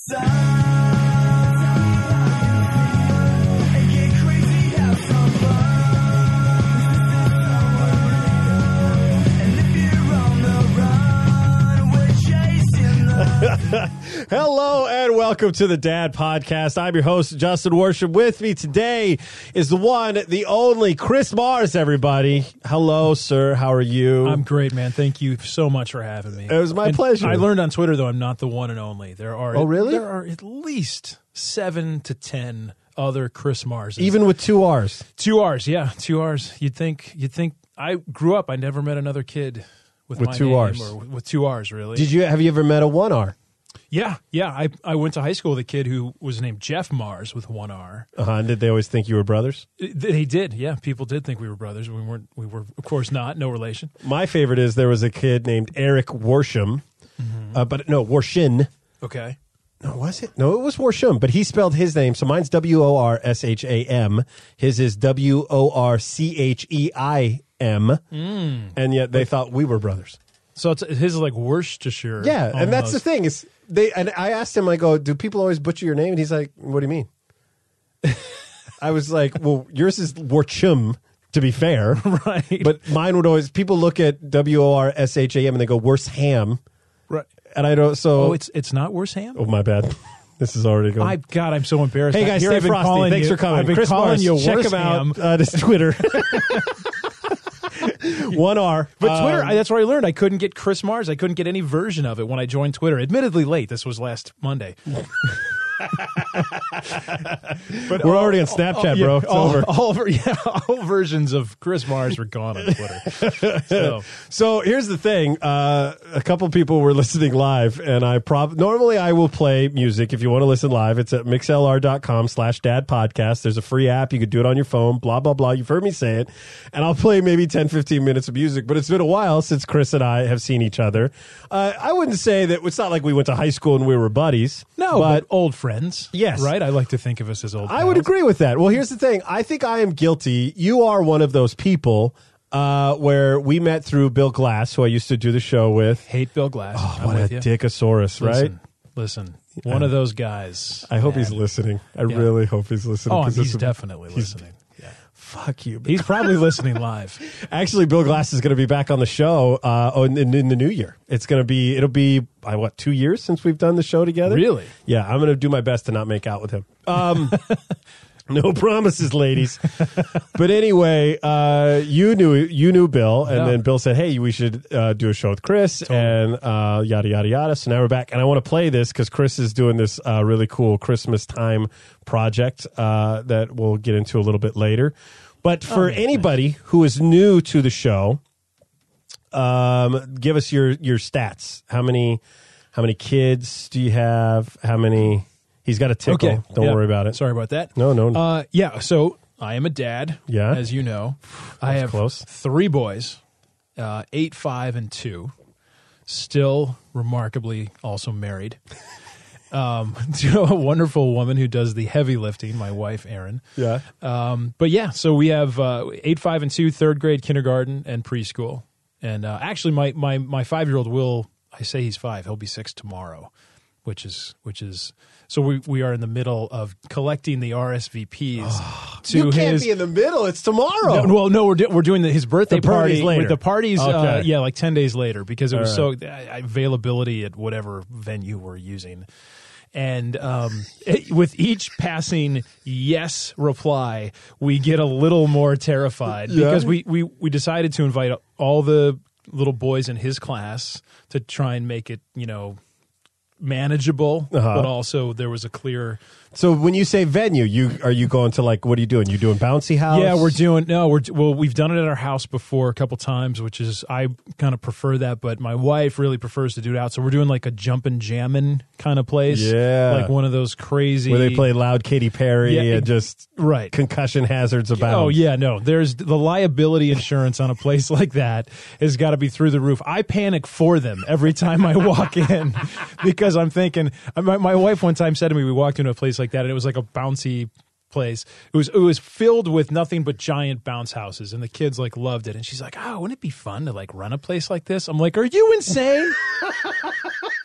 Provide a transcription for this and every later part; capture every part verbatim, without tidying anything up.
Hello and welcome to the Dad Podcast. I'm your host, Justin Worship. With me today is the one, the only, Chris Mars, everybody. Hello, sir. How are you? I'm great, man. Thank you so much for having me. It was my and pleasure. I learned on Twitter, though, I'm not the one and only. There are Oh, really? There are at least seven to ten other Chris Mars. Even with two R's. Two R's, yeah. Two R's. You'd think, you'd think, I grew up, I never met another kid with, With my two name R's. Or with two R's, really. Did you, have you ever met a one R? Yeah, yeah. I, I went to high school with a kid who was named Jeff Mars with one R. Uh-huh. And did they always think you were brothers? They did, yeah. People did think we were brothers. We weren't. We were, of course, not. No relation. My favorite is there was a kid named Eric Worsham, mm-hmm. uh, but no, Worshin. Okay. No, was it? No, it was Worsham, but he spelled his name. So mine's W O R S H A M. His is W O R C H E I M. Mm. And yet they thought we were brothers. So it's, his is like Worcestershire. Yeah, almost. and that's the thing is they. And I asked him, I go, do people always butcher your name? And he's like, what do you mean? I was like, well, yours is Worsham, to be fair, right? But mine would always. People look at W O R S H A M and they go Worsham, right? And I don't. So oh, it's it's not Worsham. Oh, my bad. This is already going. I God, I'm so embarrassed. Hey guys, Here stay I've been frosty. calling Thanks you, for coming. I've been Chris calling Mars, you check him Worsham. out. Uh, this Twitter. One R. But Twitter, Um, I, that's where I learned I couldn't get Chris Mars. I couldn't get any version of it when I joined Twitter. Admittedly late. This was last Monday. But we're already on Snapchat, yeah, bro. It's all, over. All, ver- yeah, all versions of Chris Mars were gone on Twitter. So, So here's the thing. Uh, a couple people were listening live, and I prob normally I will play music if you want to listen live. It's at mixlr.com slash dad podcast. There's a free app. You could do it on your phone, blah, blah, blah. You've heard me say it. And I'll play maybe ten, fifteen minutes of music, but it's been a while since Chris and I have seen each other. Uh, I wouldn't say that it's not like we went to high school and we were buddies. no, but, old friends. Yes. Right? I like to think of us as old I would pals. agree with that. Well, here's the thing. I think I am guilty. You are one of those people uh, where we met through Bill Glass, who I used to do the show with. Hate Bill Glass. Oh, I'm what a with you. dickosaurus, right? Listen, listen. One of those guys. I hope man. he's listening. I Yeah. really hope he's listening. Oh, 'cause he's this is- definitely he's- listening. Yeah. Fuck you. He's probably listening live. Actually, Bill Glass is going to be back on the show uh, in, in, in the new year. It's going to be, it'll be, uh, what, two years since we've done the show together? Really? Yeah, I'm going to do my best to not make out with him. Um, no promises, ladies. But anyway, uh, you knew you knew Bill, and Yeah. then Bill said, hey, we should uh, do a show with Chris, and uh, yada, yada, yada. So now we're back, and I want to play this because Chris is doing this uh, really cool Christmas time project uh, that we'll get into a little bit later. But for Oh, anybody who is new to the show, um, give us your your stats. How many how many kids do you have? How many? He's got a tickle. Okay. Don't Yeah. worry about it. Sorry about that. No, no. Uh, yeah, so I am a dad, Yeah. as you know. I have close. three boys, uh, eight, five, and two. Still remarkably also married. Um, to a wonderful woman who does the heavy lifting, my wife, Erin. Yeah. Um, but yeah, so we have uh, eight, five, and two, third grade, kindergarten, and preschool. And uh, actually, my my my five year old will. I say he's five. He'll be six tomorrow, which is which is. So we we are in the middle of collecting the R S V Ps to You can't his. be in the middle. It's tomorrow. No, well, no, we're do, we're doing the, his birthday The party's party later. with the parties. Uh, Okay. yeah, like ten days later because it was All so uh, availability at whatever venue we're using. And um, it, with each passing yes reply, we get a little more terrified Yeah. because we, we, we decided to invite all the little boys in his class to try and make it, you know, manageable, Uh-huh. but also there was a clear. So when you say venue, you are you going to like what are you doing? You doing bouncy house? Yeah, we're doing no, we're well, we've done it at our house before a couple times, which is I kind of prefer that, but my wife really prefers to do it out. So we're doing like a jumpin' jammin' kind of place, Yeah. like one of those crazy where they play loud Katy Perry Yeah, and just right. concussion hazards about. Oh yeah, no. There's the liability insurance on a place like that has got to be through the roof. I panic for them every time I walk in because I'm thinking. My, my wife one time said to me, we walked into a place like that, and it was like a bouncy place. It was it was filled with nothing but giant bounce houses, and the kids like loved it. And she's like, "Oh, wouldn't it be fun to like run a place like this?" I'm like, "Are you insane?"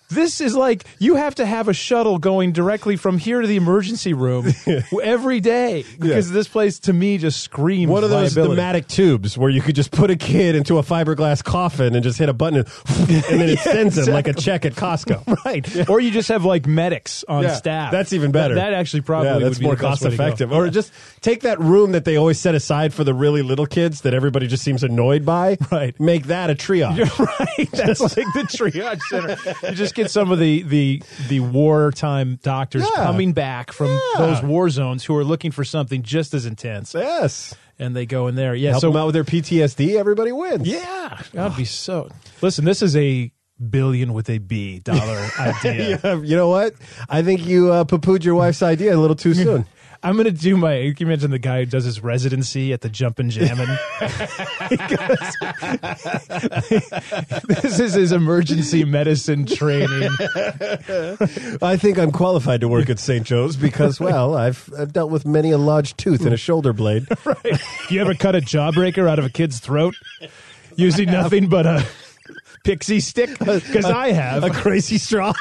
This is like you have to have a shuttle going directly from here to the emergency room every day because Yeah. this place to me just screams One of those liability. pneumatic tubes where you could just put a kid into a fiberglass coffin and just hit a button and, and then it Yeah, sends him like a exactly. check at Costco. Right. Or you just have like medics on Yeah, staff. that's even better. That, that actually probably yeah, that's would be more the best cost way to go. effective. Or just take that room that they always set aside for the really little kids that everybody just seems annoyed by. Right. Make that a triage. You're right. That's like the triage center. You just get some of the the the wartime doctors Yeah. coming back from Yeah. those war zones who are looking for something just as intense, Yes. and they go in there. Yeah. Help so them out with their P T S D. Everybody wins. yeah, that'd be so. Listen, this is a billion with a B dollar idea. Yeah, you know what? I think you uh, poo-pooed your wife's idea a little too soon. I'm going to do my. You can imagine the guy who does his residency at the Jumpin' Jammin'. This is his emergency medicine training. I think I'm qualified to work at Saint Joe's because, well, I've, I've dealt with many a lodged tooth and a shoulder blade. Right. You ever cut a jawbreaker out of a kid's throat using nothing but a pixie stick? Because I have. A crazy straw.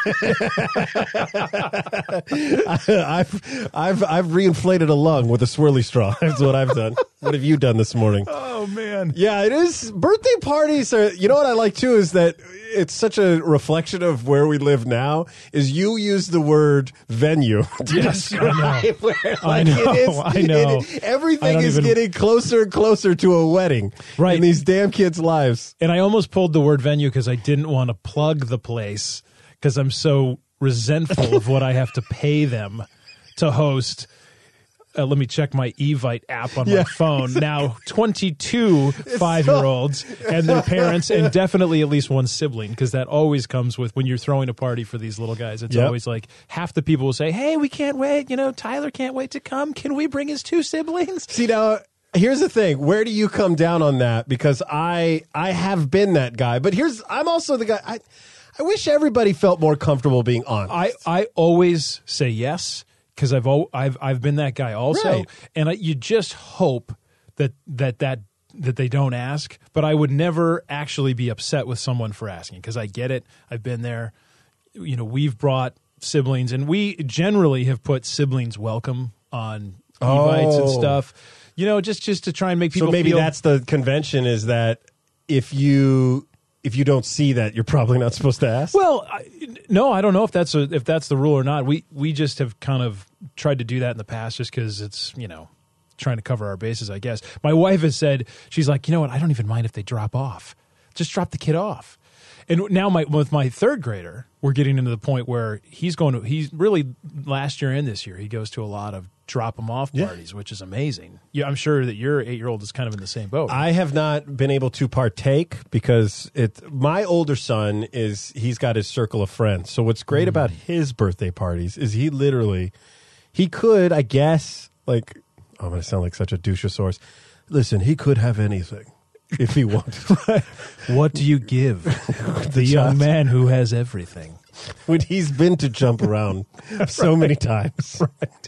I've I've I've reinflated a lung with a swirly straw. That's what I've done. What have you done this morning? Oh, man. Yeah, it is. Birthday parties are. You know what I like too is that it's such a reflection of where we live now. Is you use the word venue to Yes, I describe where I like, know, it is. I know. it- I everything don't is even- getting closer and closer to a wedding. Right. In these damn kids' lives. And I almost pulled the word venue because I didn't want to plug the place because I'm so resentful of what I have to pay them to host. Uh, let me check my Evite app on Yeah, my phone. Now, twenty-two five-year-olds and their parents, and definitely at least one sibling, because that always comes with when you're throwing a party for these little guys. It's Yep. always like half the people will say, hey, we can't wait. You know, Tyler can't wait to come. Can we bring his two siblings? See now, here's the thing. Where do you come down on that? Because I I have been that guy, but here's I'm also the guy. I I wish everybody felt more comfortable being honest. I, I always say yes because I've al- I've I've been that guy also, Right. and I, you just hope that that that that they don't ask. But I would never actually be upset with someone for asking because I get it. I've been there. You know, we've brought siblings, and we generally have put siblings welcome on Evites and Oh. stuff. You know, just just to try and make people. so maybe feel, that's the convention is that if you if you don't see that, you're probably not supposed to ask. Well, I, no, I don't know if that's a, if that's the rule or not. We we just have kind of tried to do that in the past, just because it's you know trying to cover our bases, I guess. My wife has said she's like, you know what? I don't even mind if they drop off. Just drop the kid off. And now my with my third grader, we're getting into the point where he's going to he's really last year and this year he goes to a lot of drop them off Yeah. parties, which is amazing. Yeah, I'm sure that your eight year old is kind of in the same boat. I have not been able to partake because it. My older son is he's got his circle of friends. So what's great about his birthday parties is he literally he could, I guess, like oh, I'm going to sound like such a douchosaurus. Listen, he could have anything if he wanted. What do you give the young child. man who has everything? When he's been to jump around so many times.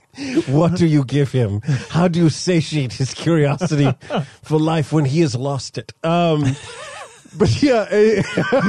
What do you give him? How do you satiate his curiosity for life when he has lost it? Um, but yeah, eh,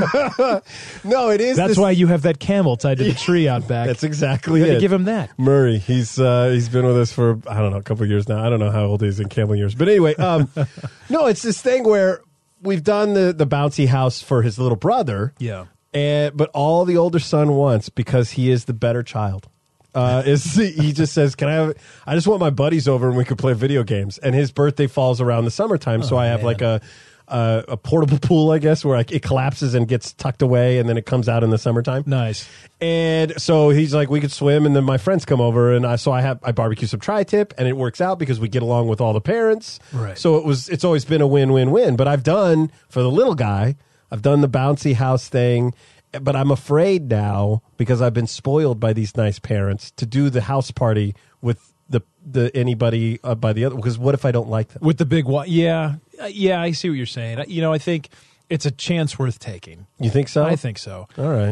no, it is. That's this- why you have that camel tied to the tree out back. That's exactly You it. gotta give him that. Murray, he's uh, he's been with us for I don't know a couple of years now. I don't know how old he is in Campbell years, but anyway, um, no, it's this thing where we've done the the bouncy house for his little brother, Yeah. and but all the older son wants because he is the better child. Uh, is he just says, "Can I have? I just want my buddies over and we could play video games." And his birthday falls around the summertime, so I have man. like a. Uh, a portable pool, I guess, where it collapses and gets tucked away, and then it comes out in the summertime. Nice. And so he's like, we could swim, and then my friends come over, and I so I have I barbecue some tri-tip, and it works out because we get along with all the parents. Right. So it was it's always been a win-win-win. But I've done for the little guy, I've done the bouncy house thing, but I'm afraid now because I've been spoiled by these nice parents to do the house party with the the anybody uh, by the other. Because what if I don't like them? With the big one. Yeah. Uh, Yeah, I see what you're saying. I- You know, I think it's a chance worth taking. You think so? I think so. All right.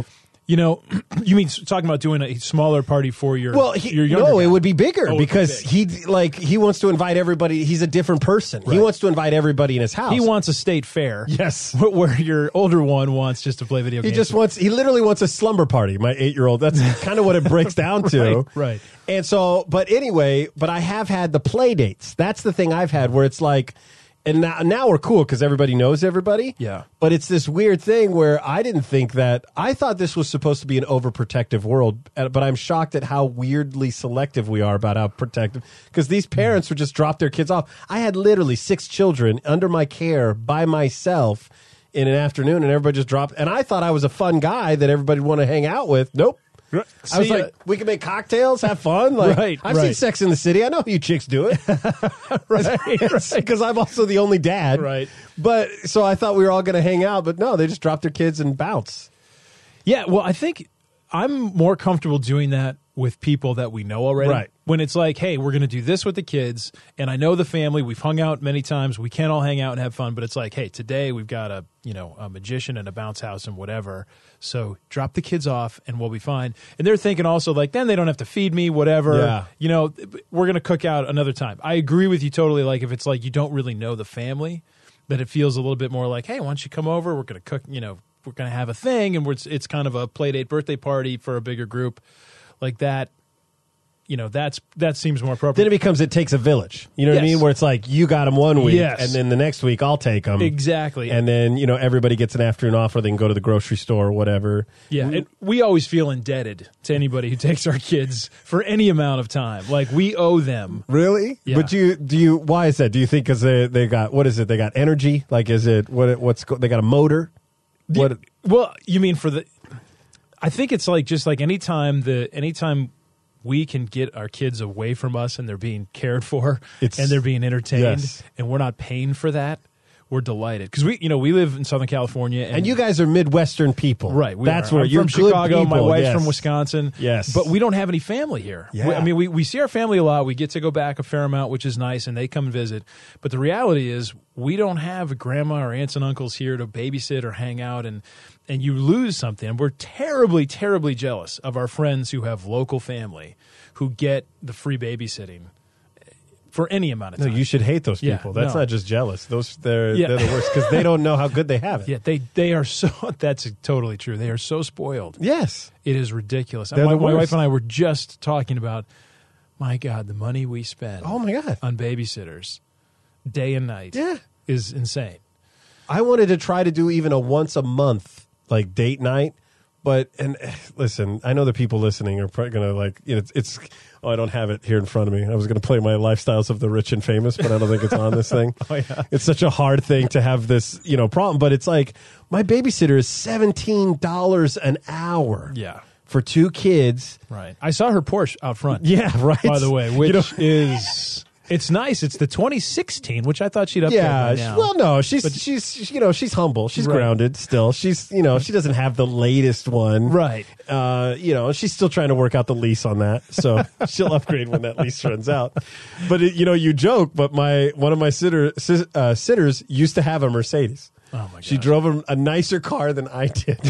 You know, you mean talking about doing a smaller party for your Well, he, your younger no, guy. it would be bigger Oh, it would be because big. he like he wants to invite everybody. He's a different person. He Right. wants to invite everybody in his house. He wants a state fair. Yes. Where your older one wants just to play video He games. just wants. He literally wants a slumber party. My eight-year-old. That's kind of what it breaks down to. Right, right. And so, but anyway, but I have had the play dates. That's the thing I've had where it's like, and now, now we're cool because everybody knows everybody. Yeah. But it's this weird thing where I didn't think that. I thought this was supposed to be an overprotective world, uh, but I'm shocked at how weirdly selective we are about how protective. Because these parents would just drop their kids off. I had literally six children under my care by myself in an afternoon, and everybody just dropped. And I thought I was a fun guy that everybody would want to hang out with. Nope. I was See, like, uh, we can make cocktails, have fun. Like, Right, I've seen right. Sex in the City. I know how you chicks do it. right. Because I'm also the only dad. Right. But so I thought we were all going to hang out, but no, they just drop their kids and bounce. Yeah, well, I think I'm more comfortable doing that with people that we know already. Right. When it's like, hey, we're going to do this with the kids, and I know the family. We've hung out many times. We can't all hang out and have fun, but it's like, hey, today we've got a you know a magician and a bounce house and whatever. So drop the kids off, and we'll be fine. And they're thinking also like, then they don't have to feed me, whatever. Yeah. You know, we're going to cook out another time. I agree with you totally. Like if it's like you don't really know the family, that it feels a little bit more like, hey, why don't you come over? We're going to cook. You know, we're going to have a thing, and we're, it's kind of a play date birthday party for a bigger group like that. You know, that's that seems more appropriate. Then it becomes it takes a village. You know what I Yes. mean? Where it's like you got them one week, Yes. and then the next week I'll take them. Exactly. And then, you know, everybody gets an afternoon off or they can go to the grocery store or whatever. Yeah, and we always feel indebted to anybody who takes our kids for any amount of time. Like we owe them. Really? Yeah. But do you do you? Why is that? Do you think because they they got what is it? They got energy? Like is it what? What's go- they got a motor? What? Well, you mean for the? I think it's like just like anytime the anytime we can get our kids away from us and they're being cared for It's- and they're being entertained yes. and we're not paying for that, we're delighted because we you know we live in Southern California and, And you guys are Midwestern people, right? We That's are. where I'm you're from good Chicago. My people, wife's yes. from Wisconsin. Yes. but we don't have any family here. Yeah. We- I mean, we we see our family a lot. We get to go back a fair amount, which is nice, and they come and visit. But the reality is, we don't have grandma or aunts and uncles here to babysit or hang out, and and you lose something. And we're terribly, terribly jealous of our friends who have local family who get the free babysitting for any amount of No, time. you should hate those Yeah, people. That's no. not just jealous. Those they're Yeah. they're the worst because they don't know how good they have it. Yeah, they they are so. That's totally true. They are so spoiled. Yes. It is ridiculous. They're My, the my worst. wife and I were just talking about, my God, the money we spend Oh my God. on babysitters day and night Yeah. is insane. I wanted to try to do even a once a month like date night, but and eh, listen, I know the people listening are probably gonna like you know it's, it's oh I don't have it here in front of me. I was gonna play my Lifestyles of the Rich and Famous, but I don't think it's on this thing. Oh, yeah. It's such a hard thing to have this you know problem, but it's like my babysitter is seventeen dollars an hour. Yeah. for two kids. Right. I saw her Porsche out front. Yeah, right. By the way, which You know- is it's nice. It's the twenty sixteen, which I thought she'd upgrade Yeah, by she- now. well, no, she's she's you know she's humble, she's Right. grounded still. She's you know she doesn't have the latest one, Right. Uh, you know she's still trying to work out the lease on that, so she'll upgrade when that lease runs out. But it, you know you joke, but my one of my sitter sis- uh, sitters used to have a Mercedes. Oh my She gosh. drove a, a nicer car than I did.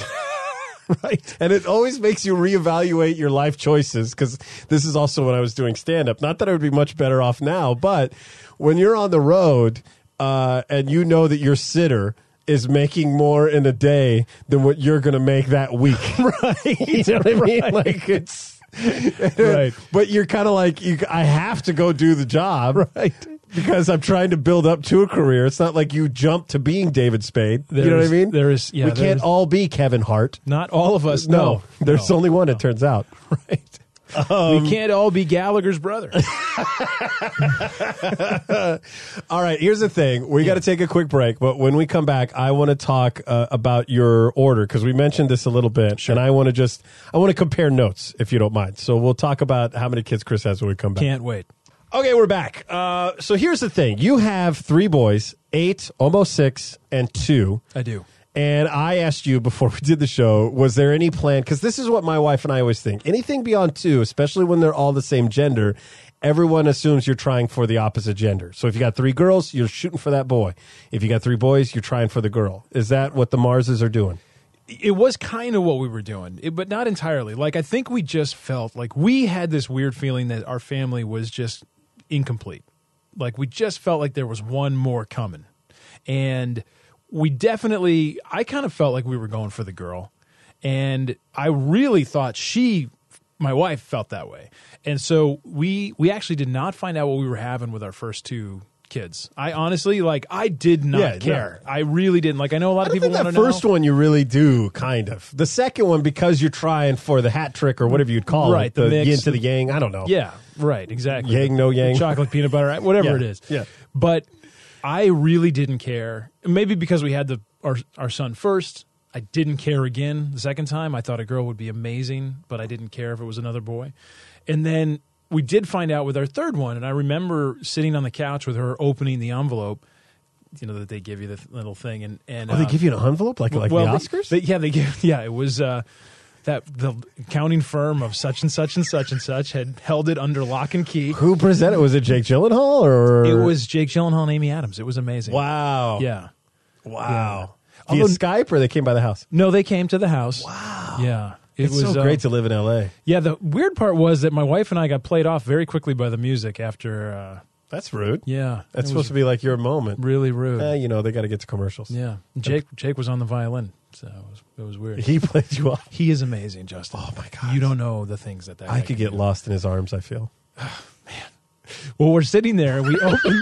Right. And it always makes you reevaluate your life choices because this is also when I was doing stand up. Not that I would be much better off now, but when you're on the road uh, and you know that your sitter is making more in a day than what you're going to make that week. Right. You know what I mean? Right. Like it's. Right. But you're kind of like, you, I have to go do the job. Right. Because I'm trying to build up to a career. It's not like you jump to being David Spade. You know what I There's- mean? there is- yeah, we there's- can't all be Kevin Hart. Not all of us. No, No. there's No. only one, it turns out. Right. Um, we can't all be Gallagher's brother. All right, here's the thing. We got to take a quick break, but when we come back, I want to talk uh, about your order because we mentioned this a little bit, and I want to just I want to compare notes if you don't mind. So we'll talk about how many kids Chris has when we come back. Can't wait. Okay, we're back. Uh, so here's the thing: you have three boys, eight, almost six, and two. I do. And I asked you before we did the show, was there any plan? Because this is what my wife and I always think. Anything beyond two, especially when they're all the same gender, everyone assumes you're trying for the opposite gender. So if you got three girls, you're shooting for that boy. If you got three boys, you're trying for the girl. Is that what the Marses are doing? It was kind of what we were doing, it, but not entirely. Like, I think we just felt like we had this weird feeling that our family was just incomplete. Like, we just felt like there was one more coming. And we definitely, I kind of felt like we were going for the girl. And I really thought she, my wife, felt that way. And so we we actually did not find out what we were having with our first two kids. I honestly, like, I did not Yeah, care. no. I really didn't. Like, I know a lot I of don't people think want that to know. first one you really do, kind of. The second one, because you're trying for the hat trick or whatever you'd call Right, it, the the, mix. yin to the yang. I don't know. Yeah, right, exactly. Yang, no yang. Chocolate, peanut butter, whatever Yeah, it is. yeah. But I really didn't care. Maybe because we had the our, our son first. I didn't care again the second time. I thought a girl would be amazing, but I didn't care if it was another boy. And then we did find out with our third one, and I remember sitting on the couch with her opening the envelope, you know, that they give you the little thing. And, and Oh, they uh, give you an envelope like, like well, the they- Oscars? they- yeah, they give, yeah, it was uh, that the accounting firm of such and such and such and such had held it under lock and key. Who presented? Was it Jake Gyllenhaal or? It was Jake Gyllenhaal and Amy Adams. It was amazing. Wow. Yeah. Wow. Yeah. Via Although- Skype or they came by the house? No, they came to the house. Wow. Yeah. It It's was so uh, great to live in L A. Yeah, the weird part was that my wife and I got played off very quickly by the music after. Uh, That's rude. yeah, That's it supposed was to be like your moment. really rude. Eh, you know, they got to get to commercials. Yeah, Jake Jake was on the violin, so it was, it was weird. He played you off. He is amazing, Justin. Oh, my God. You don't know the things that that I guy could can get do. lost in his arms, I feel. Well, we're sitting there and we open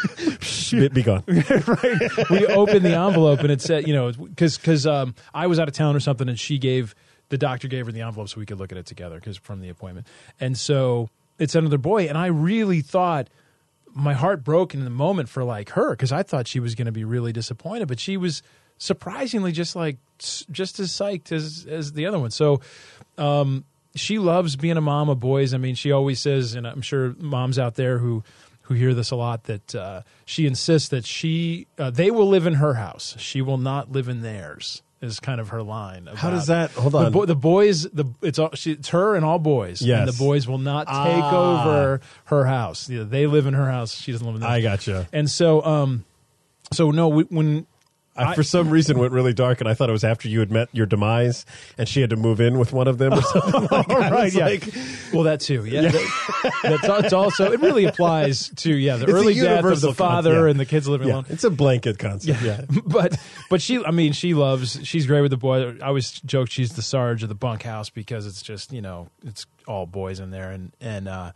Be, be gone. right. We opened the envelope and it said, you know, because because um, I was out of town or something, and she gave the doctor gave her the envelope so we could look at it together because from the appointment, and so it said another boy, and I really thought my heart broke in the moment for like her because I thought she was going to be really disappointed, but she was surprisingly just like s- just as psyched as as the other one. So. Um, She loves being a mom of boys. I mean, she always says, and I'm sure moms out there who who hear this a lot, that uh, she insists that she uh, they will live in her house. She will not live in theirs. Is kind of her line. How about- does that? Hold The, on. bo- the boys, the it's all, she, it's her and all boys. Yes. And the boys will not take Ah. over her house. You know, they live in her house. She doesn't live in theirs. I gotcha. And so, um, so no, we, when I, I- for some reason, went really dark, and I thought it was after you had met your demise, and she had to move in with one of them or something like that. right, It's yeah. like- Well, that too. Yeah, That- that's al- it's also it really applies to yeah the It's a early death of universal the father con- yeah. and the kids living yeah, alone. it's a blanket concept. Yeah. but but she, I mean, she loves. She's great with the boy. I always joke she's the Sarge of the bunkhouse because it's just you know it's all boys in there, and and uh,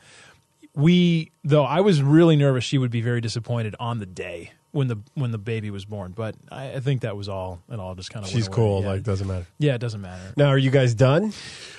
we though I was really nervous she would be very disappointed on the day when the when the baby was born, but I, I think that was all it all just kind of She's went away. cool. Yeah. Like, doesn't matter. yeah, it doesn't matter. Now, are you guys done?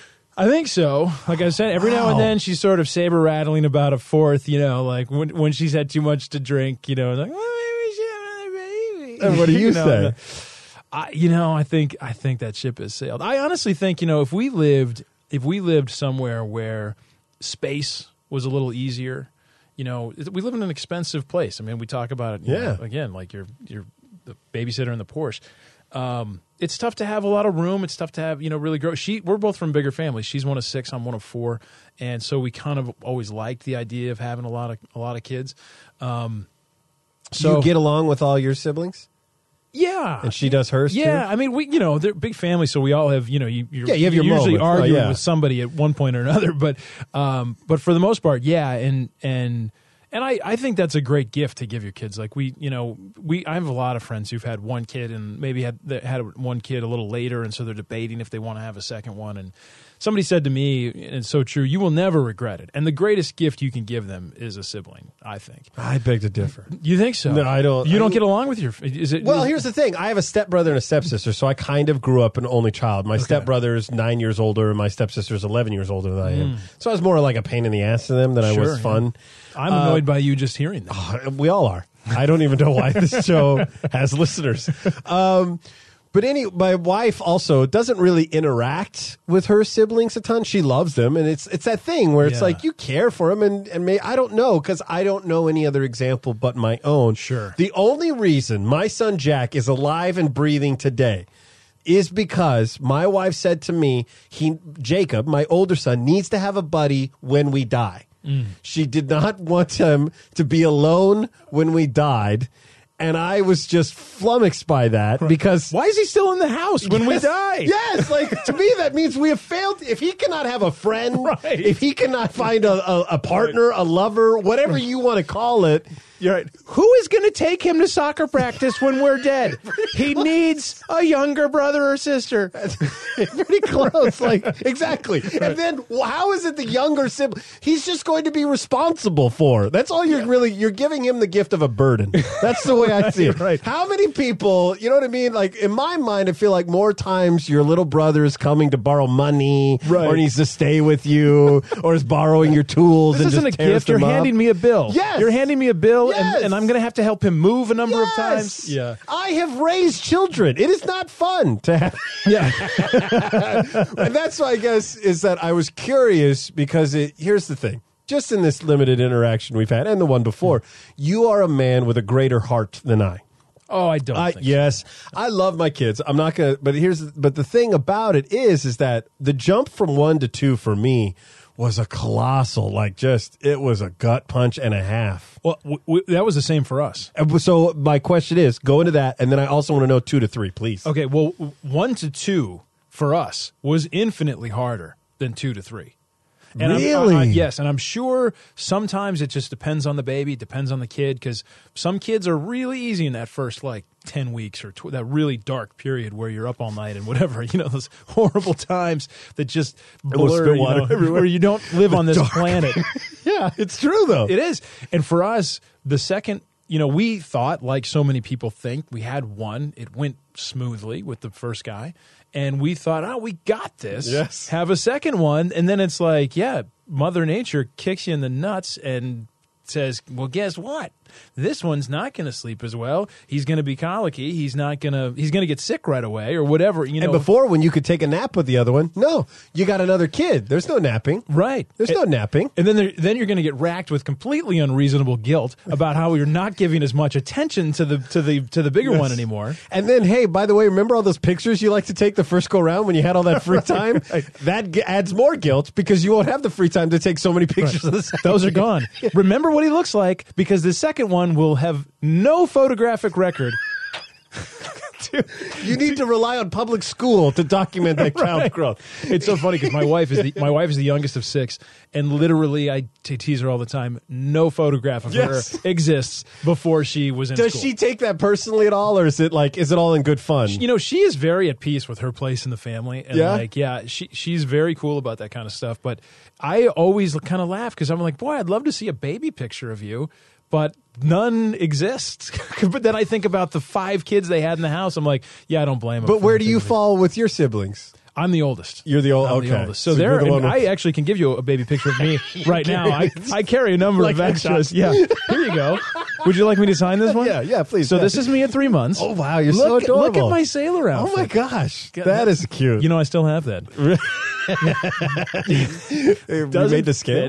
I think so. Like I said, every now and Wow. then she's sort of saber rattling about a fourth, you know, like when when she's had too much to drink, you know, like, well, maybe we should have another baby. And what do you know, say? and, uh, I, you know, I think I think that ship has sailed. I honestly think, you know, if we lived if we lived somewhere where space was a little easier, you know, we live in an expensive place. I mean, we talk about it, you Yeah. know, again, like you're you're the babysitter in the Porsche. Um, it's tough to have a lot of room. It's tough to have, you know, really grow. She, we're both from bigger families. She's one of six. I'm one of four. And so we kind of always liked the idea of having a lot of, a lot of kids. Um, So so you get along with all your siblings, yeah. and she does hers Yeah. too. I mean, we, you know, they're big families. So we all have, you know, you, you're, Yeah, you have your you're usually moments. Oh, arguing yeah. with somebody at one point or another, but, um, but for the most part, yeah. And, and, And I, I think that's a great gift to give your kids. Like we, you know, we I have a lot of friends who've had one kid and maybe had that had one kid a little later, and so they're debating if they want to have a second one. And somebody said to me, and it's so true, you will never regret it. And the greatest gift you can give them is a sibling, I think. I beg to differ. You think so? No, I don't- You I don't don't- get along with your. Is it? Well, is- here's the thing. I have a stepbrother and a stepsister, so I kind of grew up an only child. My stepbrother's nine years older, and my stepsister's eleven years older than I am. So I was more like a pain in the ass to them than I Sure, was fun. I'm annoyed by you just hearing that. Uh, we all are. I don't even know why this show has listeners. Um, but any, my wife also doesn't really interact with her siblings a ton. She loves them, and it's it's that thing where it's Yeah. like you care for them, and and may, I don't know because I don't know any other example but my own. Sure. The only reason my son Jack is alive and breathing today is because my wife said to me, he Jacob, my older son, needs to have a buddy when we die. She did not want him to be alone when we died. And I was just flummoxed by that because Why is he still in the house when we Yes. die? Yes, like to me that means we have failed. If he cannot have a friend, Right. if he cannot find a, a, a partner, a lover, whatever you want to call it, You're right. Who is going to take him to soccer practice when we're dead? He needs a younger brother or sister. pretty close. Like exactly. And then well, how is it the younger sibling? He's just going to be responsible for. That's all you're really. You're giving him the gift of a burden. That's the way I see it. Right. How many people? You know what I mean? Like in my mind, I feel like more times your little brother is coming to borrow money, Right. or needs to stay with you, or is borrowing your tools. This and isn't a just tears gift. You're them up. handing me a bill. Yes. You're handing me a bill, Yes. and, and I'm going to have to help him move a number Yes. of times. Yeah. I have raised children. It is not fun to have. Yeah. And that's why I guess is that I was curious because it, here's the thing. Just in this limited interaction we've had and the one before, you are a man with a greater heart than I. Oh, I don't I, think yes, I love my kids. I'm not gonna, but here's, but the thing about it is, is that the jump from one to two for me was a colossal, like just it was a gut punch and a half. Well, w- w- that was the same for us. And so my question is, go into that, and then I also want to know two to three, please. Okay, well, w- one to two for us was infinitely harder than two to three. And Really? I'm, I, I, yes, and I'm sure sometimes it just depends on the baby, it depends on the kid, because some kids are really easy in that first, like, ten weeks or tw- that really dark period where you're up all night and whatever, you know, those horrible times that just will blur, spit you water know, everywhere. where you don't live on this dark. planet. Yeah, it's true though. It is. And for us, the second, you know, we thought, like so many people think, we had one. It went smoothly with the first guy. And we thought, oh, we got this. Yes. Have a second one. And then it's like, yeah, Mother Nature kicks you in the nuts and says, well, guess what? This one's not going to sleep as well. He's going to be colicky. He's not going to, he's going to get sick right away or whatever, you know. And before, when you could take a nap with the other one, no, you got another kid. There's no napping. Right. There's no napping. And then there, then you're going to get racked with completely unreasonable guilt about how you're not giving as much attention to the to the to the bigger Yes. one anymore. And then, hey, by the way, remember all those pictures you like to take the first go round when you had all that free time? That g- adds more guilt because you won't have the free time to take so many pictures of the second. Those are gone. Remember what he looks like, because the second one will have no photographic record. You need to rely on public school to document that child's Right. growth. It's so funny because my wife is the my wife is the youngest of six, and literally I t- tease her all the time. No photograph of Yes. her exists before she was in Does school. she take that personally at all, or is it like, is it all in good fun? You know, she is very at peace with her place in the family, and Yeah? like, yeah, she she's very cool about that kind of stuff. But I always kind of laugh because I'm like, boy, I'd love to see a baby picture of you, but none exists. But then I think about the five kids they had in the house. I'm like, yeah, I don't blame them. But where do you fall with your siblings? I'm the oldest. You're the old- I'm okay. the oldest. So, So there, you're the one and with- I actually can give you a baby picture of me right now. I, I carry a number Like of extras. headshots. Yeah, here you go. Would you like me to sign this one? Yeah, yeah, please. So yeah. this is me at three months. Oh, wow, you're look, so adorable. Look at my sailor outfit. Oh my gosh, that is cute. You know, I still have that. we doesn't made the scale.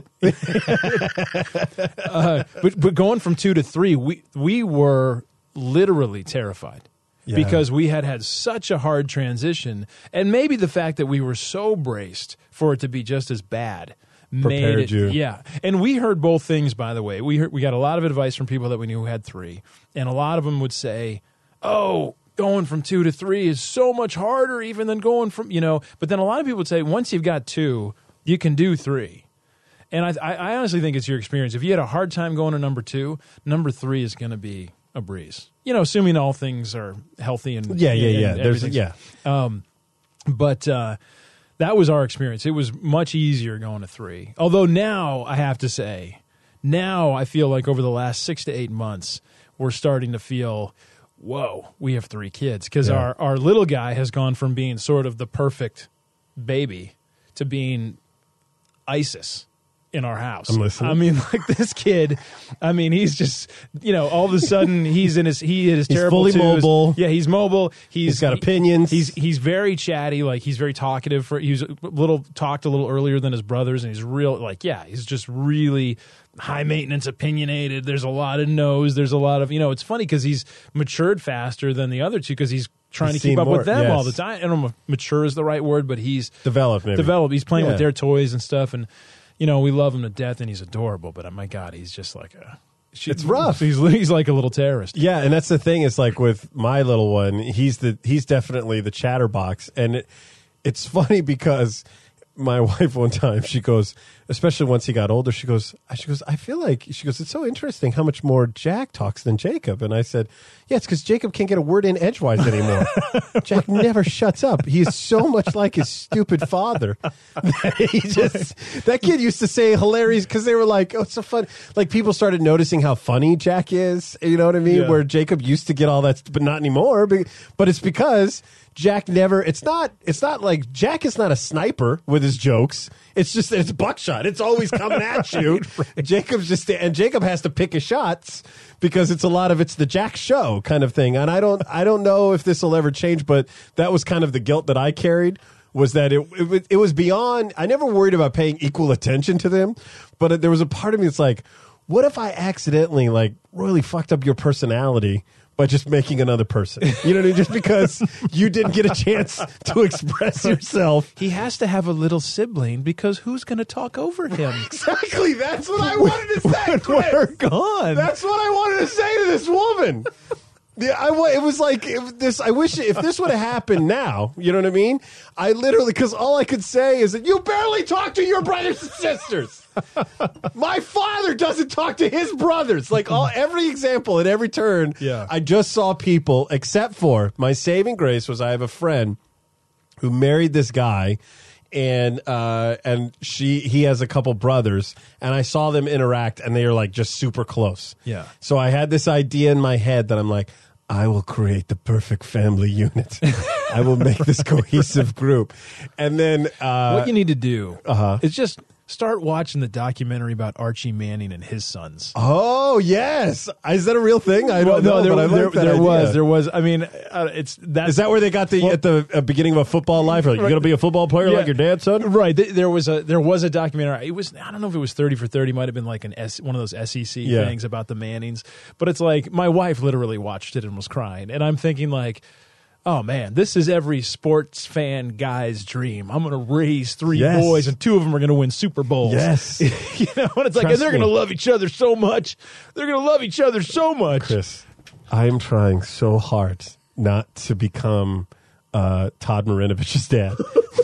uh, but but going from two to three, we we were literally terrified. Yeah. Because we had had such a hard transition, and maybe the fact that we were so braced for it to be just as bad made Prepared it, you. yeah. And we heard both things, by the way. We heard, we got a lot of advice from people that we knew who had three, and a lot of them would say, "Oh, going from two to three is so much harder, even than going from you know." But then a lot of people would say, once you've got two, you can do three. And I, I, I honestly think it's your experience. If you had a hard time going to number two, number three is going to be a breeze. You know, assuming all things are healthy and Yeah, yeah, and yeah. There's everything's- yeah. Um, but uh, that was our experience. It was much easier going to three. Although now I have to say, now I feel like over the last six to eight months, we're starting to feel, whoa, we have three kids because Yeah. our our little guy has gone from being sort of the perfect baby to being ISIS in our house. I'm listening. I mean, like this kid, I mean, he's just, you know, all of a sudden he's in his, he is He's terrible fully twos. mobile. Yeah, he's mobile. He's, He's got he- opinions. He's he's very chatty. Like he's very talkative. For he was a little talked a little earlier than his brothers, and he's real. Like yeah, he's just really high maintenance, opinionated. There's a lot of no's. There's a lot of you know. It's funny because he's matured faster than the other two because he's trying He's to keep seen up more, with them yes. all the time. I don't know if mature is the right word, but he's Developed, maybe. developed. He's playing Yeah. with their toys and stuff, and you know we love him to death, and he's adorable. But oh my God, he's just like a She, it's rough. He's, he's like a little terrorist. Yeah, and that's the thing. Is like with my little one, he's the he's definitely the chatterbox, and it, it's funny because my wife one time she goes, especially once he got older, she goes, she goes, I feel like she goes, it's so interesting how much more Jack talks than Jacob, and I said, yeah, it's because Jacob can't get a word in edgewise anymore. Jack never shuts up. He is so much like his stupid father. That he just that kid used to say hilarious because they were like, oh, it's so fun. Like people started noticing how funny Jack is. You know what I mean? Yeah. Where Jacob used to get all that, but not anymore. But, but it's because Jack never. It's not. It's not like Jack is not a sniper with his jokes. It's just it's buckshot. It's always coming at you. right, right. Jacob's just and Jacob has to pick his shots because it's a lot of it's the Jack show kind of thing. And I don't I don't know if this will ever change, but that was kind of the guilt that I carried. Was that it, it? It was beyond. I never worried about paying equal attention to them, but there was a part of me that's like, what if I accidentally like really fucked up your personality by just making another person? You know what I mean? Just because you didn't get a chance to express yourself. He has to have a little sibling because who's going to talk over him? Exactly. That's what I wanted to say. Chris. We're gone. That's what I wanted to say to this woman. Yeah, I wa- it was like if this. I wish if this would have happened now. You know what I mean? I literally because all I could say is that you barely talk to your brothers and sisters. My father doesn't talk to his brothers. Like all every example at every turn. Yeah. I just saw people, except for my saving grace was I have a friend who married this guy. And uh, and she he has a couple brothers, and I saw them interact, and they are like just super close. Yeah. So I had this idea in my head that I'm like, I will create the perfect family unit. I will make this cohesive group, and then uh, what you need to do uh-huh. is just start watching the documentary about Archie Manning and his sons. Oh yes, is that a real thing? I Well, don't know. no, there, but I there, like that there idea. was, there was. I mean, uh, it's that. Is that where they got the Well, at the uh, beginning of a football life? Like, you going to be a football player Yeah. like your dad, son? Right. Th- There was a there was a documentary. It was I don't know if it was thirty for thirty. Might have been like an S, one of those S E C Yeah. things about the Mannings. But it's like my wife literally watched it and was crying, and I'm thinking like, oh man, this is every sports fan guy's dream. I'm going to raise three Yes. boys, and two of them are going to win Super Bowls. Yes. You know, and it's like, Trust and they're going to me. love each other so much. They're going to love each other so much. Chris, I am trying so hard not to become uh, Todd Marinovich's dad.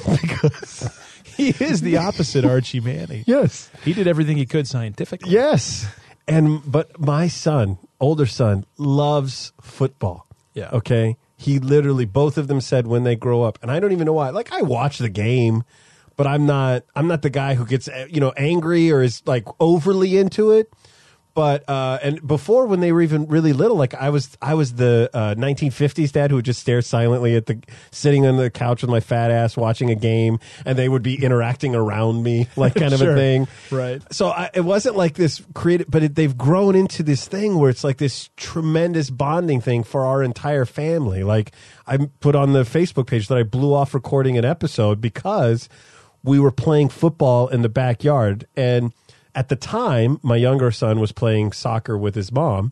Because He is the opposite Archie Manning. yes, He did everything he could scientifically. yes, and but my son, older son, loves football. Yeah. Okay. He literally, both of them said when they grow up, and I don't even know why. Like I watch the game, but I'm not. I'm not the guy who gets you know angry or is like overly into it. But uh, and before when they were even really little, like I was, I was the uh, nineteen fifties dad who would just stare silently at the sitting on the couch with my fat ass watching a game, and they would be interacting around me, like kind of Sure. a thing. Right. So I, it wasn't like this creative, but it, they've grown into this thing where it's like this tremendous bonding thing for our entire family. Like I put on the Facebook page that I blew off recording an episode because we were playing football in the backyard, and at the time, my younger son was playing soccer with his mom,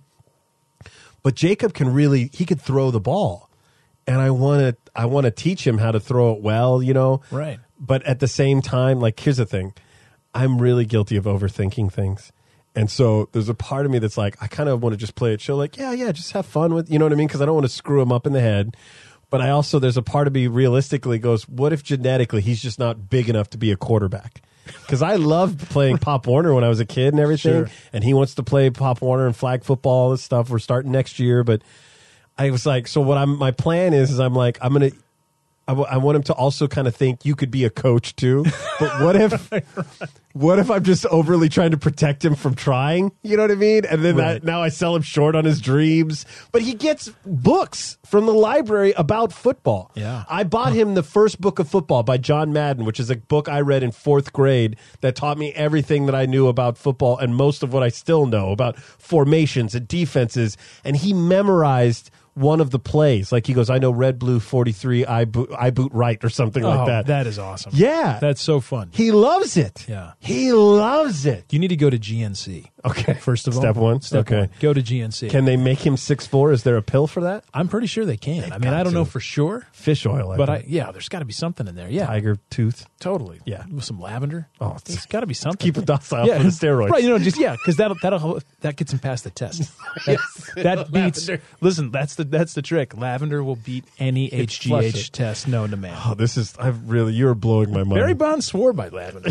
but Jacob can really, he could throw the ball. And I want to, I want to teach him how to throw it well, you know? Right. But at the same time, like, here's the thing. I'm really guilty of overthinking things. And so there's a part of me that's like, I kind of want to just play it chill, like, yeah, yeah, just have fun with, you know what I mean? Because I don't want to screw him up in the head. But I also, there's a part of me realistically goes, what if genetically he's just not big enough to be a quarterback? Because I loved playing Pop Warner when I was a kid and everything. Sure. And he wants to play Pop Warner and flag football, all this stuff. We're starting next year. But I was like, so what I'm, my plan is, is I'm like, I'm going to, I, w- I want him to also kind of think you could be a coach too. But what if, what if I'm just overly trying to protect him from trying? You know what I mean? And then Right. that, now I sell him short on his dreams. But he gets books from the library about football. Yeah. I bought him the first book of football by John Madden, which is a book I read in fourth grade that taught me everything that I knew about football and most of what I still know about formations and defenses. And he memorized one of the plays. Like he goes, I know red, blue, forty-three, I boot, I boot right or something Oh, like that. that is awesome. Yeah. That's so fun. He loves it. Yeah. He loves it. You need to go to G N C. Okay. First of all, Step one? Step Okay. one. Go to G N C. Can they make him six foot four? Is there a pill for that? I'm pretty sure they can. I mean, got I don't to. know for sure, Fish oil, I but I think. yeah, there's got to be something in there. Yeah, Tiger tooth. totally. Yeah. with some lavender. Oh, it's- there's got to be something. Keep it docile yeah, for the steroids. right? You know, just yeah, because that'll that'll that gets him past the test. That, that beats. Lavender. Listen, that's the that's the trick. Lavender will beat any H G flush H it. test known to man. Oh, this is, I've really, you're blowing my mind. Barry Bonds swore by lavender.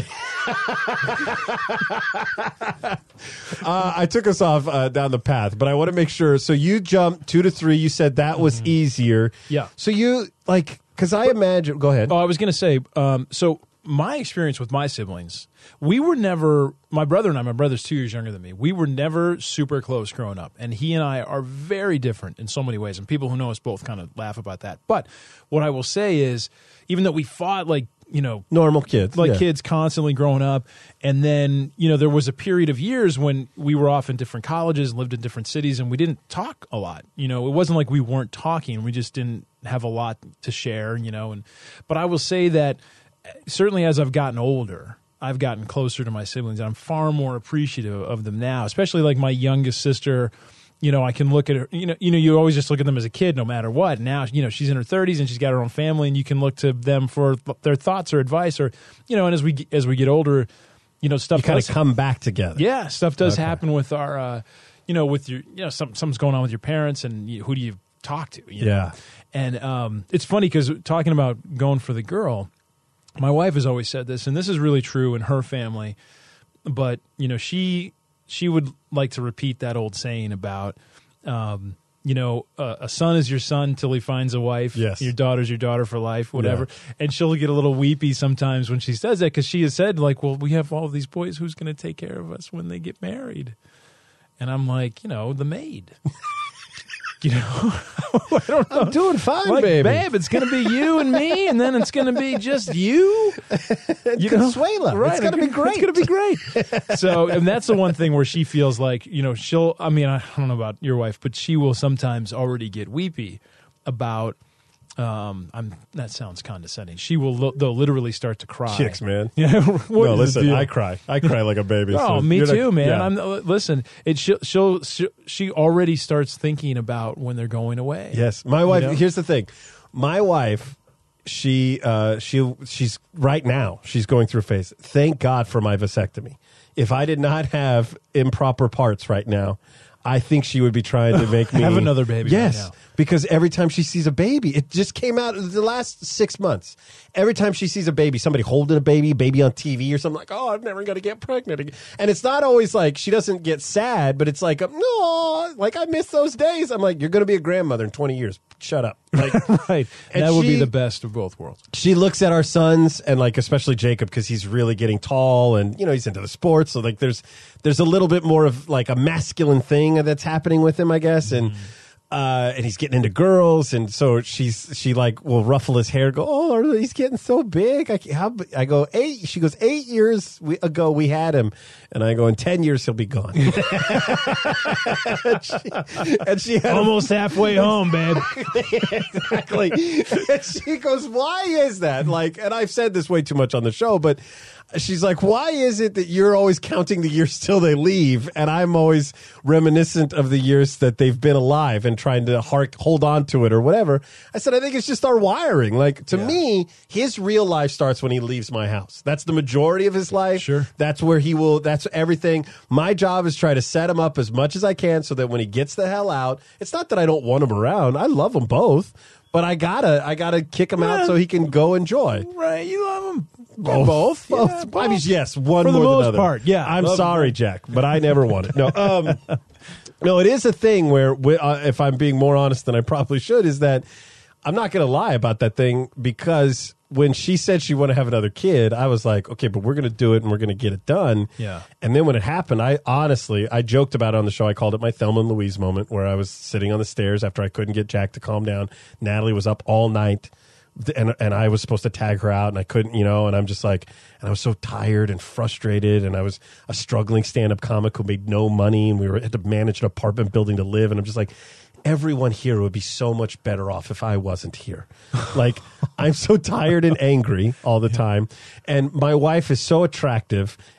Uh, I took us off uh, down the path, but I want to make sure. So you jumped two to three. You said that was easier. Yeah. So you, like, because I imagine, go ahead. Oh, I was going to say, um, so my experience with my siblings, we were never, my brother and I, my brother's two years younger than me, we were never super close growing up. And he and I are very different in so many ways. And people who know us both kind of laugh about that. But what I will say is, even though we fought like, you know, Normal kids. like yeah. kids constantly growing up. And then, you know, there was a period of years when we were off in different colleges, lived in different cities, and we didn't talk a lot. You know, it wasn't like we weren't talking. We just didn't have a lot to share, you know. And but I will say that certainly as I've gotten older, I've gotten closer to my siblings. I'm far more appreciative of them now, especially like my youngest sister. You know, I can look at her, you know, you know, you always just look at them as a kid no matter what. Now, you know, she's in her thirties and she's got her own family, and you can look to them for their thoughts or advice, or, you know, and as we as we get older, you know, stuff You kind of does- come back together. yeah, stuff does Okay. happen with our, uh, you know, with your, you know, some, something's going on with your parents, and you, who do you talk to? You know? Yeah. And um, it's funny because talking about going for the girl, my wife has always said this, and this is really true in her family, but, you know, she she would like to repeat that old saying about, um, you know, uh, a son is your son till he finds a wife. Yes. Your daughter's your daughter for life, whatever. And she'll get a little weepy sometimes when she says that, because she has said, like, well, we have all these boys. Who's going to take care of us when they get married? And I'm like, you know, the maid. You know, I don't know. I'm doing fine, Like, baby. babe, it's going to be you and me, and then it's going to be just you. You Consuela. Right. It's gonna be great. It's going to be great. So, and that's the one thing where she feels like, you know, she'll, I mean, I don't know about your wife, but she will sometimes already get weepy about, um, I'm, that sounds condescending. She will, lo- they'll literally start to cry. Chicks, man. Yeah. What No, is the listen, deal? I cry. I cry like a baby. Oh, so me you're not- too, man. yeah. I'm uh, listen. It she'll, she'll she she already starts thinking about when they're going away. Yes, my wife. know? Here's the thing, my wife. She uh, she she's right now. She's going through a phase. Thank God for my vasectomy. If I did not have improper parts right now, I think she would be trying to make me Have another baby right Yes, now. because every time she sees a baby, it just came out the last six months. Every time she sees a baby, somebody holding a baby, baby on T V or something, like, oh, I'm never going to get pregnant again. And it's not always like she doesn't get sad, but it's like, no, like I miss those days. I'm like, you're going to be a grandmother in twenty years. Shut up. Like, Right. And That would be she- the best of both worlds. she looks at our sons, and like especially Jacob, because he's really getting tall, and you know he's into the sports. So like there's there's a little bit more of like a masculine thing that's happening with him, I guess, and uh, and he's getting into girls, and so she's she like will ruffle his hair, go, oh, he's getting so big. I, how, b-" I go eight. She goes eight years we, ago we had him, and I go in ten years he'll be gone. and she, and she had a Almost halfway home, babe. exactly. And she goes, why is that? Like, and I've said this way too much on the show, but she's like, why is it that you're always counting the years till they leave, and I'm always reminiscent of the years that they've been alive and trying to hark, hold on to it or whatever? I said, I think it's just our wiring. Like, to Yeah. me, his real life starts when he leaves my house. That's the majority of his life. Sure. That's where he will, that's everything. My job is try to set him up as much as I can so that when he gets the hell out, it's not that I don't want him around. I love them both. But I gotta, I gotta kick him out Yeah. so he can go enjoy. Right. You love them. Both. Both. Both. Yeah, I both. mean, yes, one For the more most than other. part, yeah. I'm Love sorry, them. Jack, but I never wanted. No, um, no, it is a thing where, we- uh, if I'm being more honest than I probably should, is that I'm not going to lie about that thing, because when she said she wanted to have another kid, I was like, okay, but we're going to do it and we're going to get it done. Yeah. And then when it happened, I honestly, I joked about it on the show. I called it my Thelma and Louise moment, where I was sitting on the stairs after I couldn't get Jack to calm down. Natalie was up all night, and and I was supposed to tag her out, and I couldn't, you know, and I'm just like, and I was so tired and frustrated, and I was a struggling stand-up comic who made no money, and we were had to manage an apartment building to live, and I'm just like, everyone here would be so much better off if I wasn't here. Like, I'm so tired and angry all the time. And my wife is so attractive,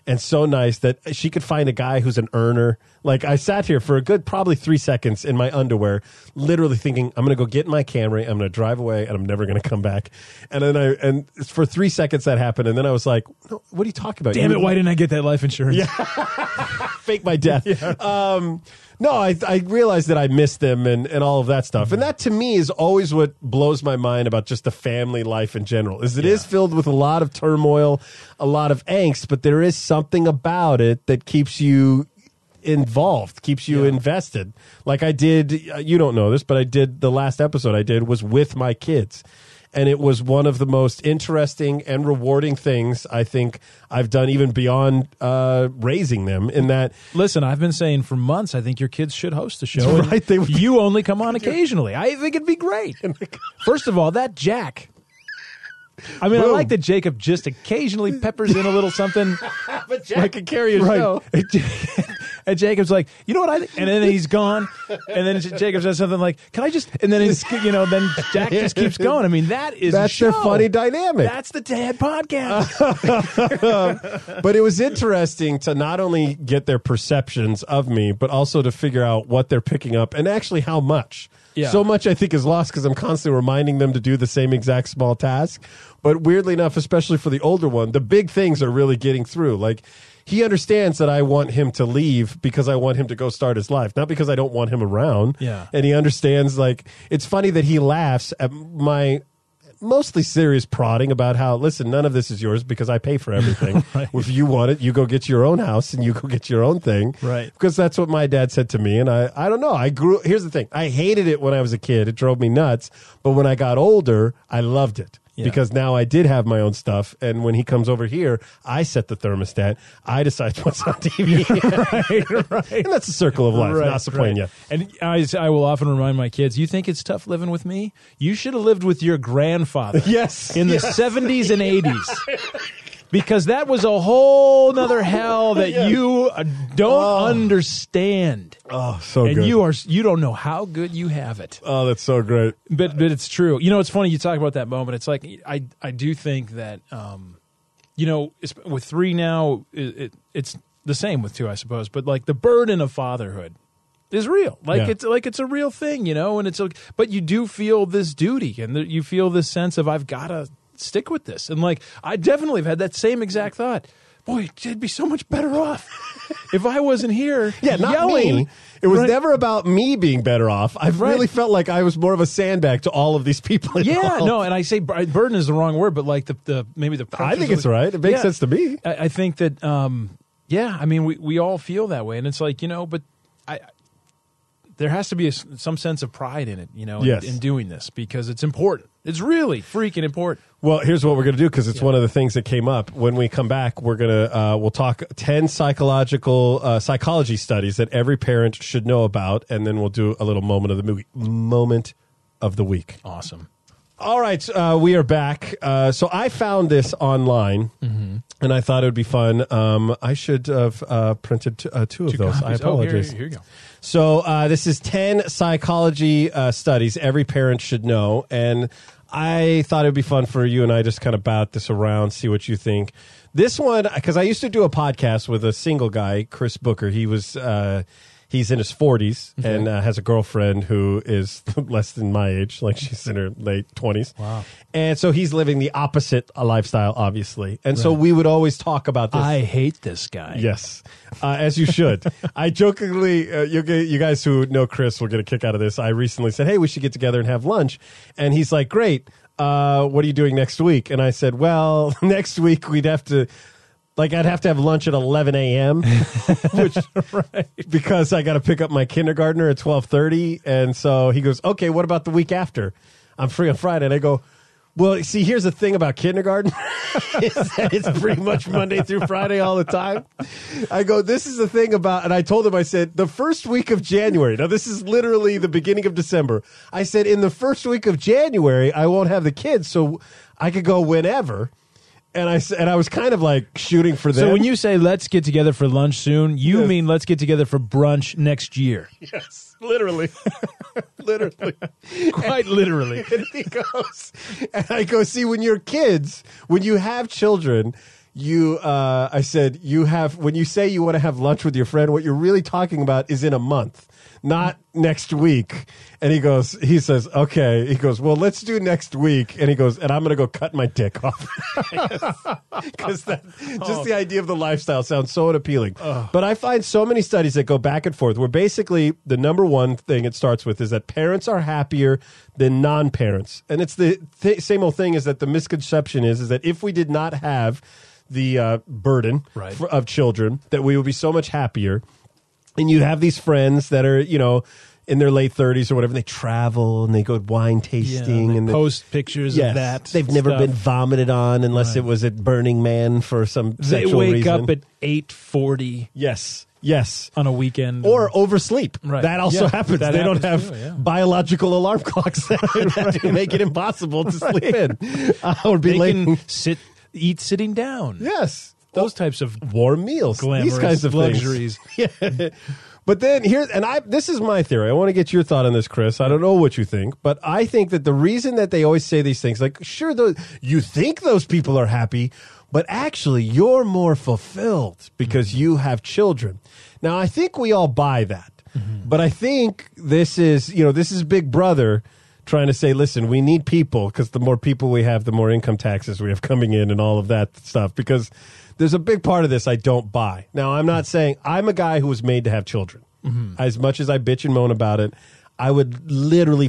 and so nice that she could find a guy who's an earner. Like, I sat here for a good probably three seconds in my underwear, literally thinking, I'm going to go get in my Camry, I'm going to drive away, and I'm never going to come back. And then I, and for three seconds that happened, and then I was like, no, what are you talking about? Damn you it, why didn't I get that life insurance? Yeah. Fake my death. Yeah. Um, no, I, I realized that I missed them and, and all of that stuff. And that, to me, is always what blows my mind about just the family life in general, is it yeah. is filled with a lot of turmoil, a lot of angst, but there is something about it that keeps you involved, keeps you yeah. invested. Like I did, you don't know this, but I did, the last episode I did was with my kids. And it was one of the most interesting and rewarding things I think I've done, even beyond uh, raising them. In that, listen, I've been saying for months, I think your kids should host a show. Right? They would, you only come on occasionally. I think it'd be great. First of all, that Jack. I mean, Boom. I like that Jacob just occasionally peppers in a little something. But Jack like, can carry a right. show. And Jacob's like, you know what I think? And then he's gone. And then Jacob says something like, can I just, and then he's, you know, then Jack just keeps going. I mean, that is That's a show. their funny dynamic. That's the Dad Podcast. um, but it was interesting to not only get their perceptions of me, but also to figure out what they're picking up and actually how much. Yeah. So much I think is lost because I'm constantly reminding them to do the same exact small task. But weirdly enough, especially for the older one, the big things are really getting through. Like, he understands that I want him to leave because I want him to go start his life, not because I don't want him around. Yeah. And he understands, like, it's funny that he laughs at my mostly serious prodding about how, listen, none of this is yours because I pay for everything. Right. If you want it, you go get your own house and you go get your own thing. Right. Because that's what my dad said to me. And I, I don't know. I grew, here's the thing. I hated it when I was a kid. It drove me nuts. But when I got older, I loved it. Yeah. Because now I did have my own stuff, and when he comes over here, I set the thermostat. I decide what's on T V. right, right. And that's a circle of life. Right, Not disappointing right. you. And I, I will often remind my kids, you think it's tough living with me? You should have lived with your grandfather. Yes. In the yes. seventies and eighties. Because that was a whole nother hell that yeah. you don't oh. understand. Oh, so and good. And you are you don't know how good you have it. Oh, that's so great. But but it's true. You know, it's funny you talk about that moment. It's like I I do think that um, you know, it's, with three now, it, it, it's the same with two, I suppose. But like the burden of fatherhood is real. Like yeah. it's like it's a real thing, you know. And it's a, but you do feel this duty, and the, you feel this sense of I've got to stick with this. And like I definitely have had that same exact thought. Boy, it'd be so much better off if I wasn't here. Yeah, not yelling. me. It was right. never about me being better off. I've right. really felt like I was more of a sandbag to all of these people involved. Yeah, no, and I say burden is the wrong word, but like the, the maybe the I think it's the, right. It makes yeah, sense to me. I, I think that, um, yeah, I mean, we, we all feel that way, and it's like, you know, but I there has to be a, some sense of pride in it, you know, yes. in, in doing this, because it's important. It's really freaking important. Well, here's what we're going to do, because it's yeah. one of the things that came up. When we come back, we're going to uh, we'll talk ten psychological uh, psychology studies that every parent should know about, and then we'll do a little moment of the movie, moment of the week. Awesome. All right, uh, we are back. Uh, so I found this online, mm-hmm. and I thought it would be fun. Um, I should have uh, printed t- uh, two of two those. Copies. I apologize. Oh, here, here you go. So uh, this is ten psychology uh, studies every parent should know, and I thought it would be fun for you and I just kind of bat this around, see what you think. This one, because I used to do a podcast with a single guy, Chris Booker. He was uh, he's in his forties okay. and uh, has a girlfriend who is less than my age, like she's in her late twenties. Wow. And so he's living the opposite lifestyle, obviously. And right. so we would always talk about this. I hate this guy. Yes, uh, as you should. I jokingly, uh, you, you guys who know Chris will get a kick out of this. I recently said, hey, we should get together and have lunch. And he's like, great. Uh, what are you doing next week? And I said, well, next week we'd have to, like, I'd have to have lunch at eleven a.m., which right. because I got to pick up my kindergartner at twelve thirty. And so he goes, okay, what about the week after? I'm free on Friday. And I go, well, see, here's the thing about kindergarten is that it's pretty much Monday through Friday all the time. I go, this is the thing about, and I told him, I said, the first week of January, now this is literally the beginning of December. I said, in the first week of January, I won't have the kids, so I could go whenever. And I, and I was kind of like shooting for them. So when you say let's get together for lunch soon, you yes. mean let's get together for brunch next year. Yes, literally. Literally. Quite literally. And he goes, and I go, see, when you're kids, when you have children, you, uh, I said, you have, when you say you want to have lunch with your friend, what you're really talking about is in a month, not next week. And he goes, he says, okay. He goes, well, let's do next week. And he goes, and I'm going to go cut my dick off. Because that, just oh. the idea of the lifestyle sounds so unappealing. Oh. But I find so many studies that go back and forth where basically the number one thing it starts with is that parents are happier than non-parents. And it's the th- same old thing is that the misconception is, is that if we did not have the uh, burden right. for, of children, that we would be so much happier. And you have these friends that are, you know, in their late thirties or whatever. They travel and they go wine tasting. Yeah, and post they, pictures yes, of that. They've never stuff. been vomited on unless right. it was at Burning Man for some They sexual wake reason. up at eight forty. Yes. Yes. On a weekend. Or oversleep. Right. That also yeah, happens. that they happens don't have too, yeah. biological alarm clocks that, that right. make it impossible to right. sleep in. Uh, or be they late. can sit, eat sitting down. Yes. Those types of warm meals. These kinds of luxuries. Yeah. But then here, and I, this is my theory. I want to get your thought on this, Chris. I don't know what you think, but I think that the reason that they always say these things, like, sure, those, you think those people are happy, but actually you're more fulfilled because mm-hmm. you have children. Now, I think we all buy that, mm-hmm. but I think this is, you know, this is Big Brother trying to say, listen, we need people because the more people we have, the more income taxes we have coming in and all of that stuff, because there's a big part of this I don't buy. Now, I'm not saying I'm a guy who was made to have children. Mm-hmm. As much as I bitch and moan about it, I would literally,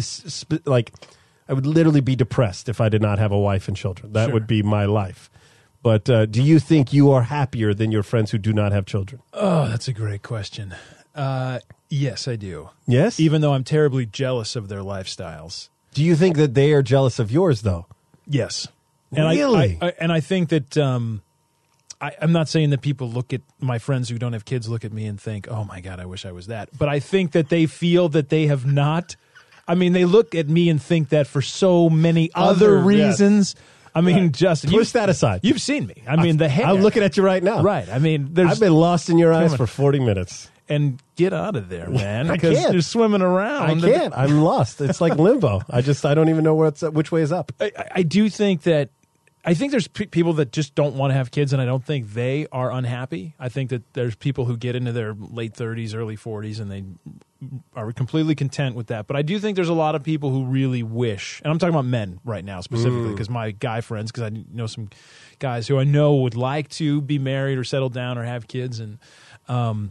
like, I would literally be depressed if I did not have a wife and children. That sure. would be my life. But uh, do you think you are happier than your friends who do not have children? Oh, that's a great question. Uh, yes, I do. Yes? Even though I'm terribly jealous of their lifestyles. Do you think that they are jealous of yours, though? Yes. And really? I, I, I, and I think that... Um, I, I'm not saying that people look at my friends who don't have kids look at me and think, oh, my God, I wish I was that. But I think that they feel that they have not. I mean, they look at me and think that for so many other, other reasons. Yes. I mean, right. Justin. Push that aside. You've seen me. I mean, the hair. I'm looking at you right now. Right. I mean, there's. I've been lost in your eyes for forty minutes. And get out of there, man. I Because can't. you're swimming around. I can't. I'm lost. It's like limbo. I just, I don't even know what's, which way is up. I, I do think that. I think there's p- people that just don't want to have kids, and I don't think they are unhappy. I think that there's people who get into their late thirties, early forties, and they are completely content with that. But I do think there's a lot of people who really wish, and I'm talking about men right now specifically, because mm. my guy friends, because I know some guys who I know would like to be married or settle down or have kids, and um,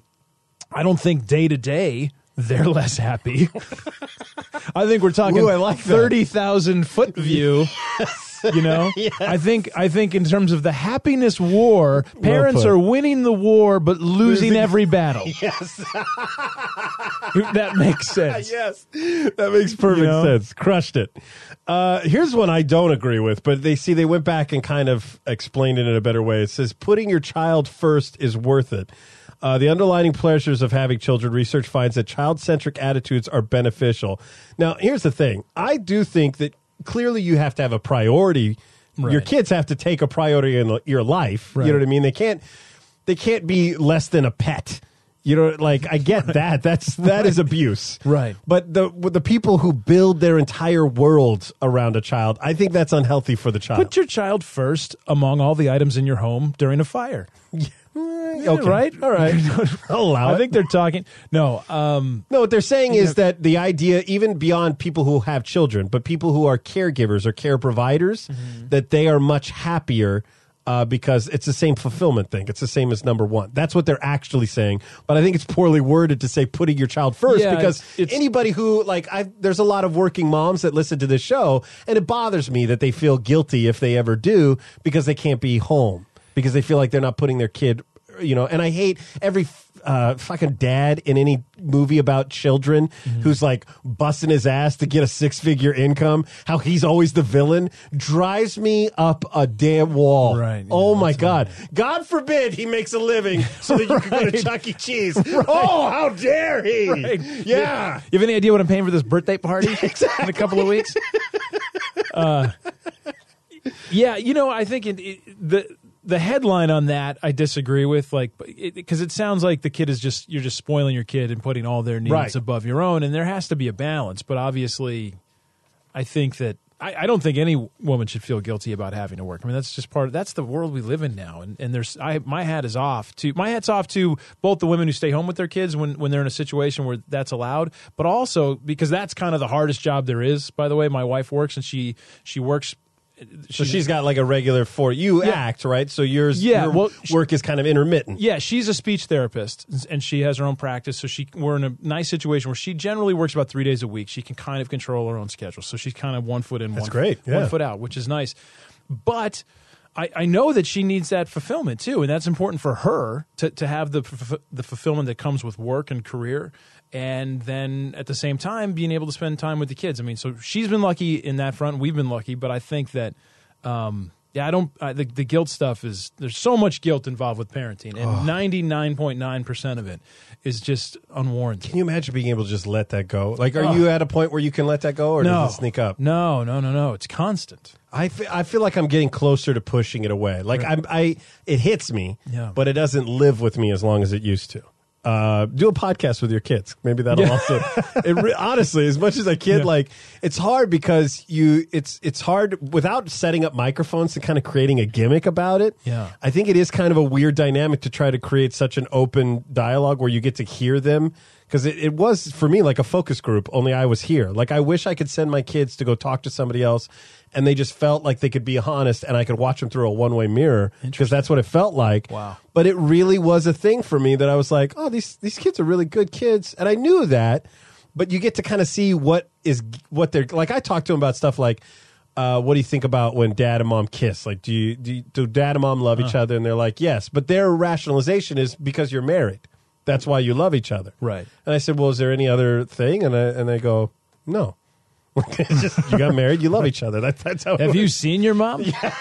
I don't think day to day they're less happy. I think we're talking Ooh, I like thirty thousand foot view. You know, yes. I think I think in terms of the happiness war, parents are winning the war but losing, losing. every battle. Yes, that makes sense. Yes, that makes perfect you know? sense. Crushed it. Uh, here's one I don't agree with, but they see they went back and kind of explained it in a better way. It says putting your child first is worth it. Uh, the underlying pleasures of having children, research finds that child-centric attitudes are beneficial. Now, here's the thing. I do think that clearly you have to have a priority. Right. Your kids have to take a priority in your life. Right. You know what I mean? They can't they can't be less than a pet. You know, like, I get right. that. That's that right. is abuse. Right. But the the people who build their entire world around a child, I think that's unhealthy for the child. Put your child first among all the items in your home during a fire. Yeah. Yeah, okay. Right? All right. I'll allow I it. think they're talking. No. Um, no, what they're saying is that the idea, even beyond people who have children, but people who are caregivers or care providers, mm-hmm. that they are much happier uh, because it's the same fulfillment thing. It's the same as number one. That's what they're actually saying. But I think it's poorly worded to say putting your child first yeah, because it's, it's, anybody who, like, I, there's a lot of working moms that listen to this show, and it bothers me that they feel guilty if they ever do because they can't be home, because they feel like they're not putting their kid. You know, and I hate every uh, fucking dad in any movie about children mm-hmm. who's like busting his ass to get a six figure income. How he's always the villain drives me up a damn wall. Right. Oh yeah, my God. Right. God forbid he makes a living so that you right. can go to Chuck E. Cheese. Right. Oh, how dare he? Right. Yeah. You have any idea what I'm paying for this birthday party exactly. in a couple of weeks? uh, yeah, you know, I think it, it, the. The headline on that I disagree with, like, because it, it sounds like the kid is just you're just spoiling your kid and putting all their needs right. above your own, and there has to be a balance. But obviously, I think that I, I don't think any woman should feel guilty about having to work. I mean, that's just part of, that's the world we live in now. And, and there's, I, my hat is off to, my hat's off to both the women who stay home with their kids when, when they're in a situation where that's allowed, but also because that's kind of the hardest job there is, by the way. My wife works and she, she works. So she's got like a regular for you Yeah. act, right? So yours, Yeah, your well, work is kind of intermittent. Yeah, she's a speech therapist, and she has her own practice. So she, we're in a nice situation where she generally works about three days a week. She can kind of control her own schedule. So she's kind of one foot in, That's one, great, yeah. one foot out, which is nice. But I, I know that she needs that fulfillment too, and that's important for her to, to have the f- the fulfillment that comes with work and career. And then at the same time, being able to spend time with the kids. I mean, so she's been lucky in that front. We've been lucky, but I think that, um, yeah, I don't. I, the, the guilt stuff is there's so much guilt involved with parenting, and ninety-nine point nine percent of it is just unwarranted. Can you imagine being able to just let that go? Like, are Oh. you at a point where you can let that go, or No, does it sneak up? No, no, no, no. It's constant. I fe- I feel like I'm getting closer to pushing it away. Like I'm, I, it hits me, Yeah. but it doesn't live with me as long as it used to. Uh, do a podcast with your kids. Maybe that'll Yeah. also. It re- honestly, as much as a kid, Yeah. like it's hard because you. It's it's hard without setting up microphones and kind of creating a gimmick about it. Yeah. I think it is kind of a weird dynamic to try to create such an open dialogue where you get to hear them. Because it, it was, for me, like a focus group, only I was here. Like, I wish I could send my kids to go talk to somebody else, and they just felt like they could be honest, and I could watch them through a one-way mirror, because that's what it felt like. Wow. But it really was a thing for me that I was like, oh, these, these kids are really good kids. And I knew that, but you get to kind of see what is, what they're, like, I talked to them about stuff like, uh, what do you think about when dad and mom kiss? Like, do you, do, you, do dad and mom love each other? And they're like, yes. But their rationalization is because you're married. That's why you love each other. Right. And I said, well, is there any other thing? And I, and they go, no. It's just, you got married, you love each other. That, that's how it Have works. you seen your mom? Yeah.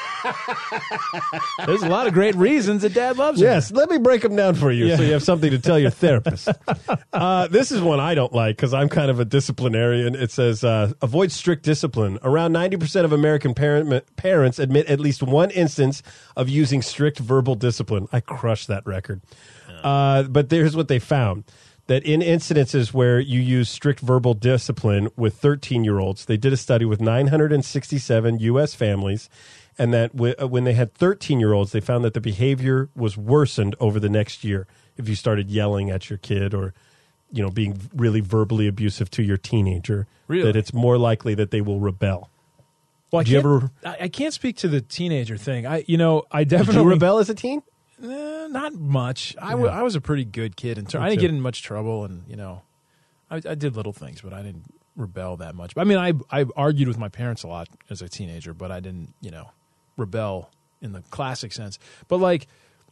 There's a lot of great reasons that dad loves her. Yes, let me break them down for you Yeah. so you have something to tell your therapist. Uh, this is one I don't like because I'm kind of a disciplinarian. It says, uh, avoid strict discipline. Around ninety percent of American parent, parents admit at least one instance of using strict verbal discipline. I crushed that record. Uh, but here's what they found. That in incidences where you use strict verbal discipline with thirteen-year-olds, they did a study with nine hundred sixty-seven U S families, and that w- when they had thirteen-year-olds, they found that the behavior was worsened over the next year if you started yelling at your kid or, you know, being really verbally abusive to your teenager. Really? That it's more likely that they will rebel. Well, I Did you can't, ever- I, I can't speak to the teenager thing. I, you know, I Did definitely you rebel as a teen? Eh, not much. I, w- I was a pretty good kid. In ter- Me I didn't too. get in much trouble, and you know, I, I did little things, but I didn't rebel that much. I mean, I I argued with my parents a lot as a teenager, but I didn't, you know, rebel in the classic sense. But like,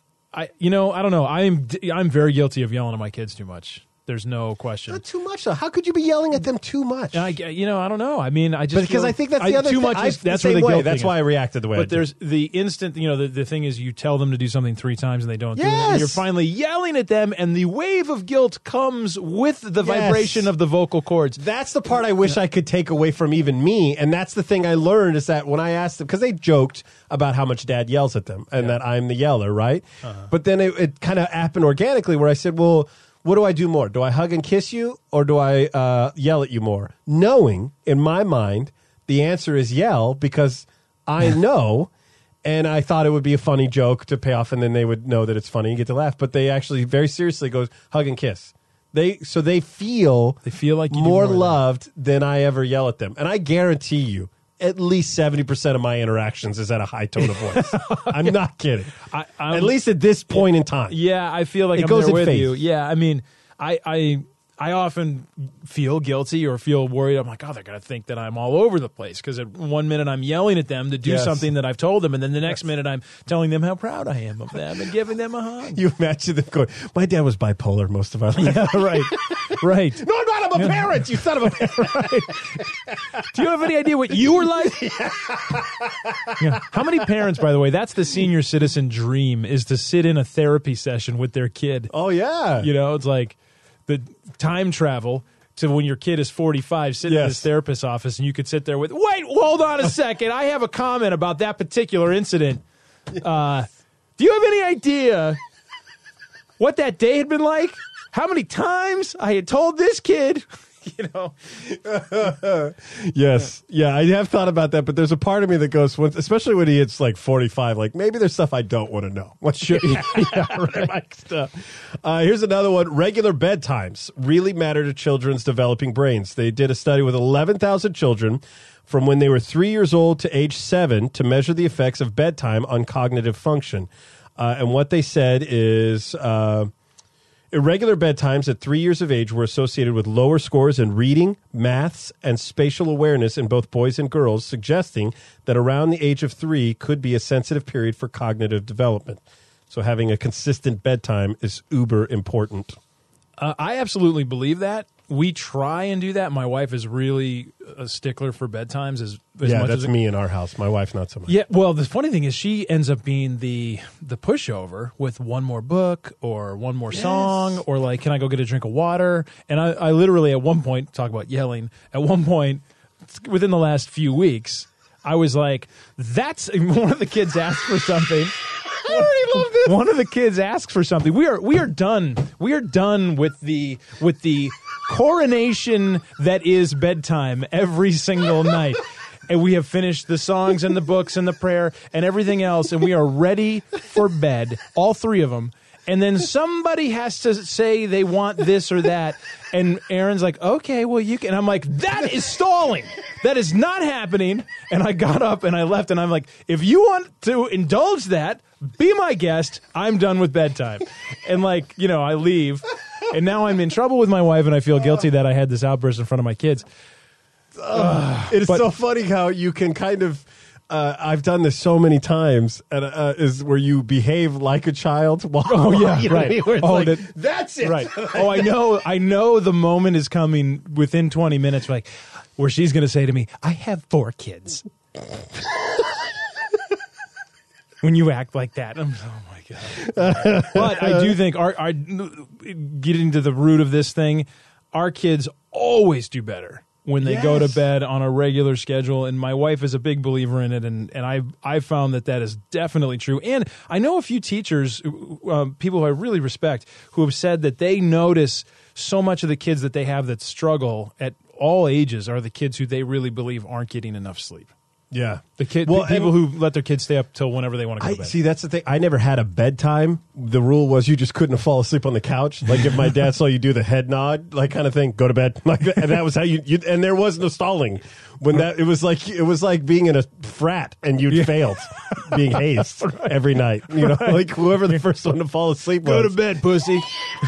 I you know, I don't know. I'm I'm very guilty of yelling at my kids too much. There's no question. Not too much, though. How could you be yelling at them too much? And I, you know, I don't know. I mean, I just But because feel- I think that's the other too thing. much. I- Is, the that's same where the way. guilt That's thing why is. I reacted the way I But did. there's the instant, you know, the, the thing is you tell them to do something three times and they don't do it. Yes. And you're finally yelling at them, and the wave of guilt comes with the Yes. vibration of the vocal cords. That's the part I wish I could take away from even me. And that's the thing I learned is that when I asked them, because they joked about how much dad yells at them and that I'm the yeller, right? But then it, it kind of happened organically where I said, well, what do I do more? Do I hug and kiss you or do I uh, yell at you more? Knowing in my mind, the answer is yell because I know. And I thought it would be a funny joke to pay off, and then they would know that it's funny and get to laugh. But they actually very seriously goes hug and kiss. They so they feel They feel like you do more more than- loved than I ever yell at them, and I guarantee you, at least seventy percent of my interactions is at a high tone of voice. I'm not kidding. I- I'm- at least at this point in time. Yeah, I feel like It I'm goes there in with faith. you. Yeah, I mean, I, I I often feel guilty or feel worried. I'm like, oh, they're going to think that I'm all over the place because at one minute I'm yelling at them to do Yes. something that I've told them, and then the next minute I'm telling them how proud I am of them and giving them a hug. You imagine them going, my dad was bipolar most of our life. Yeah, right, right. No, I'm not. I'm a parent, you son of a parent. Do you have any idea what you were like? Yeah. How many parents, by the way, that's the senior citizen dream, is to sit in a therapy session with their kid. Oh, yeah. You know, it's like the time travel to when your kid is forty-five, sitting in Yes. his therapist's office, and you could sit there with, wait, hold on a second. I have a comment about that particular incident. Uh, do you have any idea what that day had been like? How many times I had told this kid you know. Yes. Yeah, I have thought about that, but there's a part of me that goes, once, especially when he hits like forty-five, like maybe there's stuff I don't want to know. What should yeah, yeah, right. stuff. Uh, here's another one. Regular bedtimes really matter to children's developing brains. They did a study with eleven thousand children from when they were three years old to age seven to measure the effects of bedtime on cognitive function. Uh, and what they said is... Uh, Irregular bedtimes at three years of age were associated with lower scores in reading, maths, and spatial awareness in both boys and girls, suggesting that around the age of three could be a sensitive period for cognitive development. So having a consistent bedtime is uber important. Uh, I absolutely believe that. We try and do that. My wife is really a stickler for bedtimes. As, as yeah, much that's as it, me in our house. My wife, not so much. Yeah, well, the funny thing is she ends up being the the pushover with one more book or one more yes. song or like, can I go get a drink of water? And I, I literally at one point, talk about yelling, at one point within the last few weeks, I was like, that's, one of the kids asked for something. I already love this. One of the kids asks for something. We are we are done. We are done with the with the coronation that is bedtime every single night. And we have finished the songs and the books and the prayer and everything else, and we are ready for bed, all three of them. And then somebody has to say they want this or that. And Aaron's like, okay, well, you can. And I'm like, that is stalling. That is not happening. And I got up and I left. And I'm like, if you want to indulge that, be my guest. I'm done with bedtime. And like, you know, I leave. And now I'm in trouble with my wife. And I feel guilty that I had this outburst in front of my kids. Uh, it's so funny how you can kind of... Uh, I've done this so many times, and uh, is where you behave like a child. While, oh yeah, you know right. I mean? Where it's oh, like, that, that's it. Right. Oh, I know. I know the moment is coming within twenty minutes. Like, where she's going to say to me, "I have four kids." When you act like that, I'm, oh my god. But I do think our, our getting to the root of this thing, our kids always do better when they yes. go to bed on a regular schedule, and my wife is a big believer in it, and, and I I found that that is definitely true. And I know a few teachers, uh, people who I really respect, who have said that they notice so much of the kids that they have that struggle at all ages are the kids who they really believe aren't getting enough sleep. Yeah. The kid, well, people who let their kids stay up till whenever they want to go I, to bed. See, that's the thing. I never had a bedtime. The rule was you just couldn't fall asleep on the couch. Like if my dad saw you do the head nod, like kind of thing, go to bed. Like that, and that was how you, you. And there was no stalling. When that it was like it was like being in a frat and you'd yeah. failed, being hazed right. every night. You know, right. like whoever the first one to fall asleep was. Go to bed, pussy.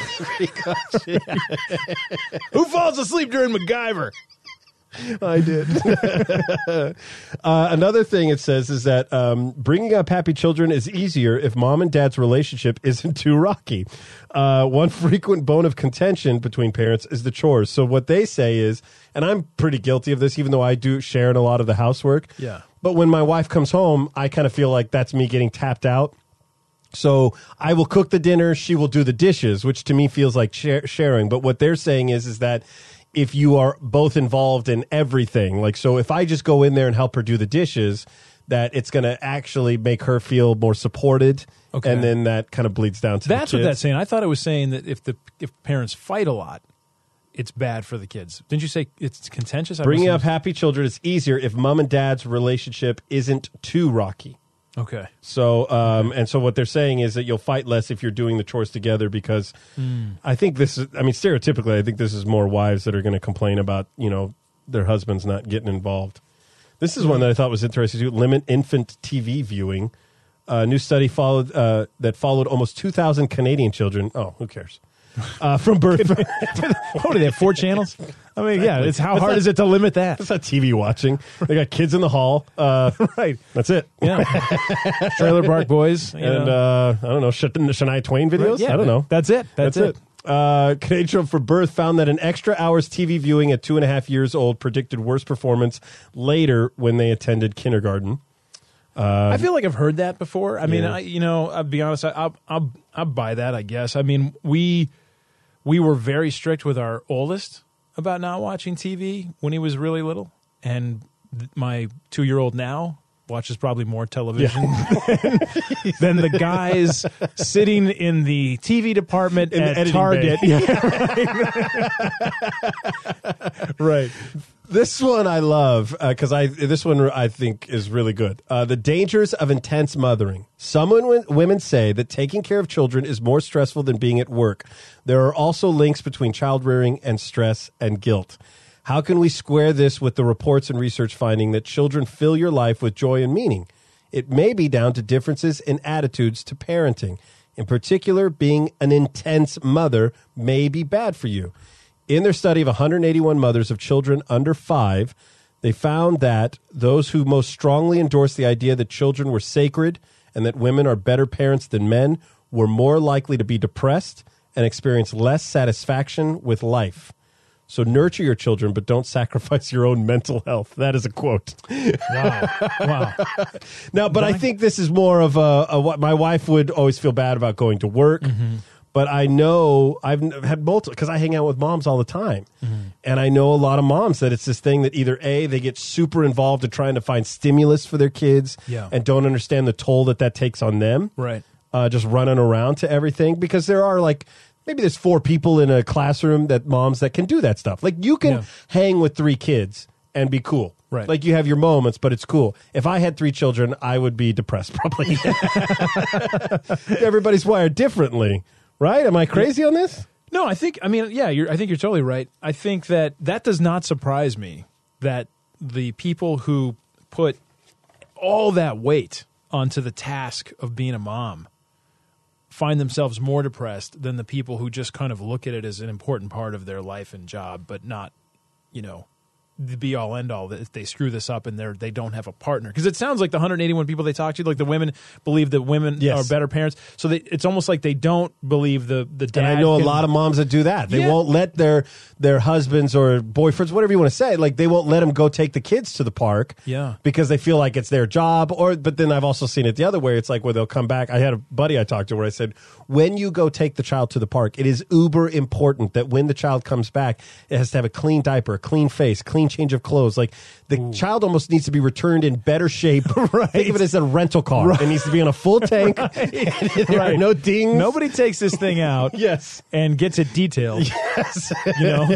Who falls asleep during MacGyver? I did. uh, another thing it says is that um, bringing up happy children is easier if mom and dad's relationship isn't too rocky. Uh, one frequent bone of contention between parents is the chores. So what they say is, and I'm pretty guilty of this, even though I do share in a lot of the housework. Yeah. But when my wife comes home, I kind of feel like that's me getting tapped out. So I will cook the dinner, she will do the dishes, which to me feels like share- sharing. But what they're saying is, is that if you are both involved in everything, like, so if I just go in there and help her do the dishes, that it's going to actually make her feel more supported. Okay. And then that kind of bleeds down to that's the kids. What that's saying. I thought it was saying that if the if parents fight a lot, it's bad for the kids. Didn't you say it's contentious? I Bringing up happy children is easier if mom and dad's relationship isn't too rocky. Okay. So, um, and so what they're saying is that you'll fight less if you're doing the chores together because mm. I think this is, I mean, stereotypically, I think this is more wives that are going to complain about, you know, their husbands not getting involved. This is one that I thought was interesting too. Limit infant T V viewing. A new study followed, uh, that followed almost two thousand Canadian children. Oh, who cares? Uh, from birth. What do they have, four channels? I mean, yeah, it's how that's hard not, is it to limit that? It's not T V watching. They got kids in the hall. Uh, right. That's it. Yeah. Trailer Park Boys. And, uh, I don't know, Shania Twain videos? Right, yeah, I don't know. That's it. That's, that's it. it. Uh, Canadian Children for Birth found that an extra hour's T V viewing at two and a half years old predicted worse performance later when they attended kindergarten. Uh, I feel like I've heard that before. I mean, yeah. I, you know, I'll be honest. I, I'll, I'll, I'll buy that, I guess. I mean, we... We were very strict with our oldest about not watching T V when he was really little. And th- my two-year-old now watches probably more television than the guys sitting in the T V department In the at editing Target. bay. Yeah, right. Right. This one I love because I this one I think is really good. Uh, the dangers of intense mothering. Some w- women say that taking care of children is more stressful than being at work. There are also links between child rearing and stress and guilt. How can we square this with the reports and research finding that children fill your life with joy and meaning? It may be down to differences in attitudes to parenting. In particular, being an intense mother may be bad for you. In their study of one hundred eighty-one mothers of children under five, they found that those who most strongly endorsed the idea that children were sacred and that women are better parents than men were more likely to be depressed and experience less satisfaction with life. So nurture your children, but don't sacrifice your own mental health. That is a quote. Wow. Wow. Now, but I think this is more of a, a what my wife would always feel bad about going to work. Mm-hmm. But I know I've had multiple, because I hang out with moms all the time. Mm-hmm. And I know a lot of moms that it's this thing that either A, they get super involved in trying to find stimulus for their kids yeah. and don't understand the toll that that takes on them. Right. Uh, just running around to everything. Because there are like, maybe there's four people in a classroom that moms that can do that stuff. Like you can yeah. hang with three kids and be cool. Right. Like you have your moments, but it's cool. If I had three children, I would be depressed probably. Everybody's wired differently. Right? Am I crazy on this? No, I think, I mean, yeah, you're, I think you're totally right. I think that that does not surprise me that the people who put all that weight onto the task of being a mom find themselves more depressed than the people who just kind of look at it as an important part of their life and job, but not, you know, the be all end all that if they screw this up and they're they don't have a partner. Because it sounds like the one hundred eighty-one people they talk to, like the women believe that women yes. are better parents. So they, it's almost like they don't believe the the dad. And I know can, a lot of moms that do that. They yeah. won't let their their husbands or boyfriends, whatever you want to say, like they won't let them go take the kids to the park. Yeah. Because they feel like it's their job. Or but then I've also seen it the other way. It's like where they'll come back. I had a buddy I talked to where I said, when you go take the child to the park, it is uber important that when the child comes back, it has to have a clean diaper, a clean face, clean change of clothes. Like the Ooh. child almost needs to be returned in better shape. Right. Think of it as a rental car. Right. It needs to be on a full tank. Right. There right. are no dings. Nobody takes this thing out yes. and gets it detailed. Yes. You know?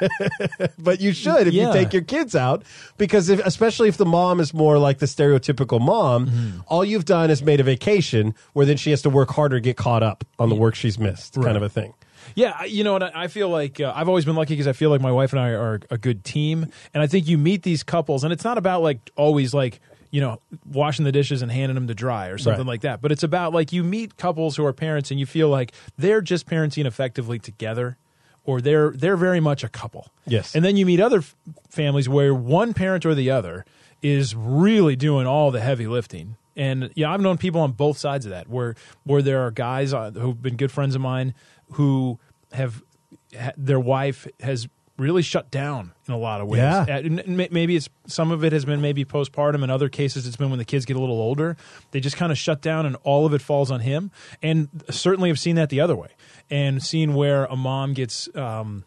But you should if yeah. you take your kids out, because if, especially if the mom is more like the stereotypical mom, mm-hmm. all you've done is made a vacation where then she has to work harder to get caught up on the work she's missed, right. kind of a thing. Yeah, you know what? I feel like uh, I've always been lucky because I feel like my wife and I are a good team. And I think you meet these couples, and it's not about like always like, you know, washing the dishes and handing them to dry or something right. like that. But it's about like you meet couples who are parents and you feel like they're just parenting effectively together, or they're they're very much a couple. Yes. And then you meet other f- families where one parent or the other is really doing all the heavy lifting. And yeah, I've known people on both sides of that, where where there are guys uh, who've been good friends of mine who have ha, their wife has really shut down in a lot of ways. Yeah. Uh, maybe it's some of it has been maybe postpartum. In other cases, it's been when the kids get a little older. They just kind of shut down, and all of it falls on him. And certainly, have seen that the other way, and seen where a mom gets. Um,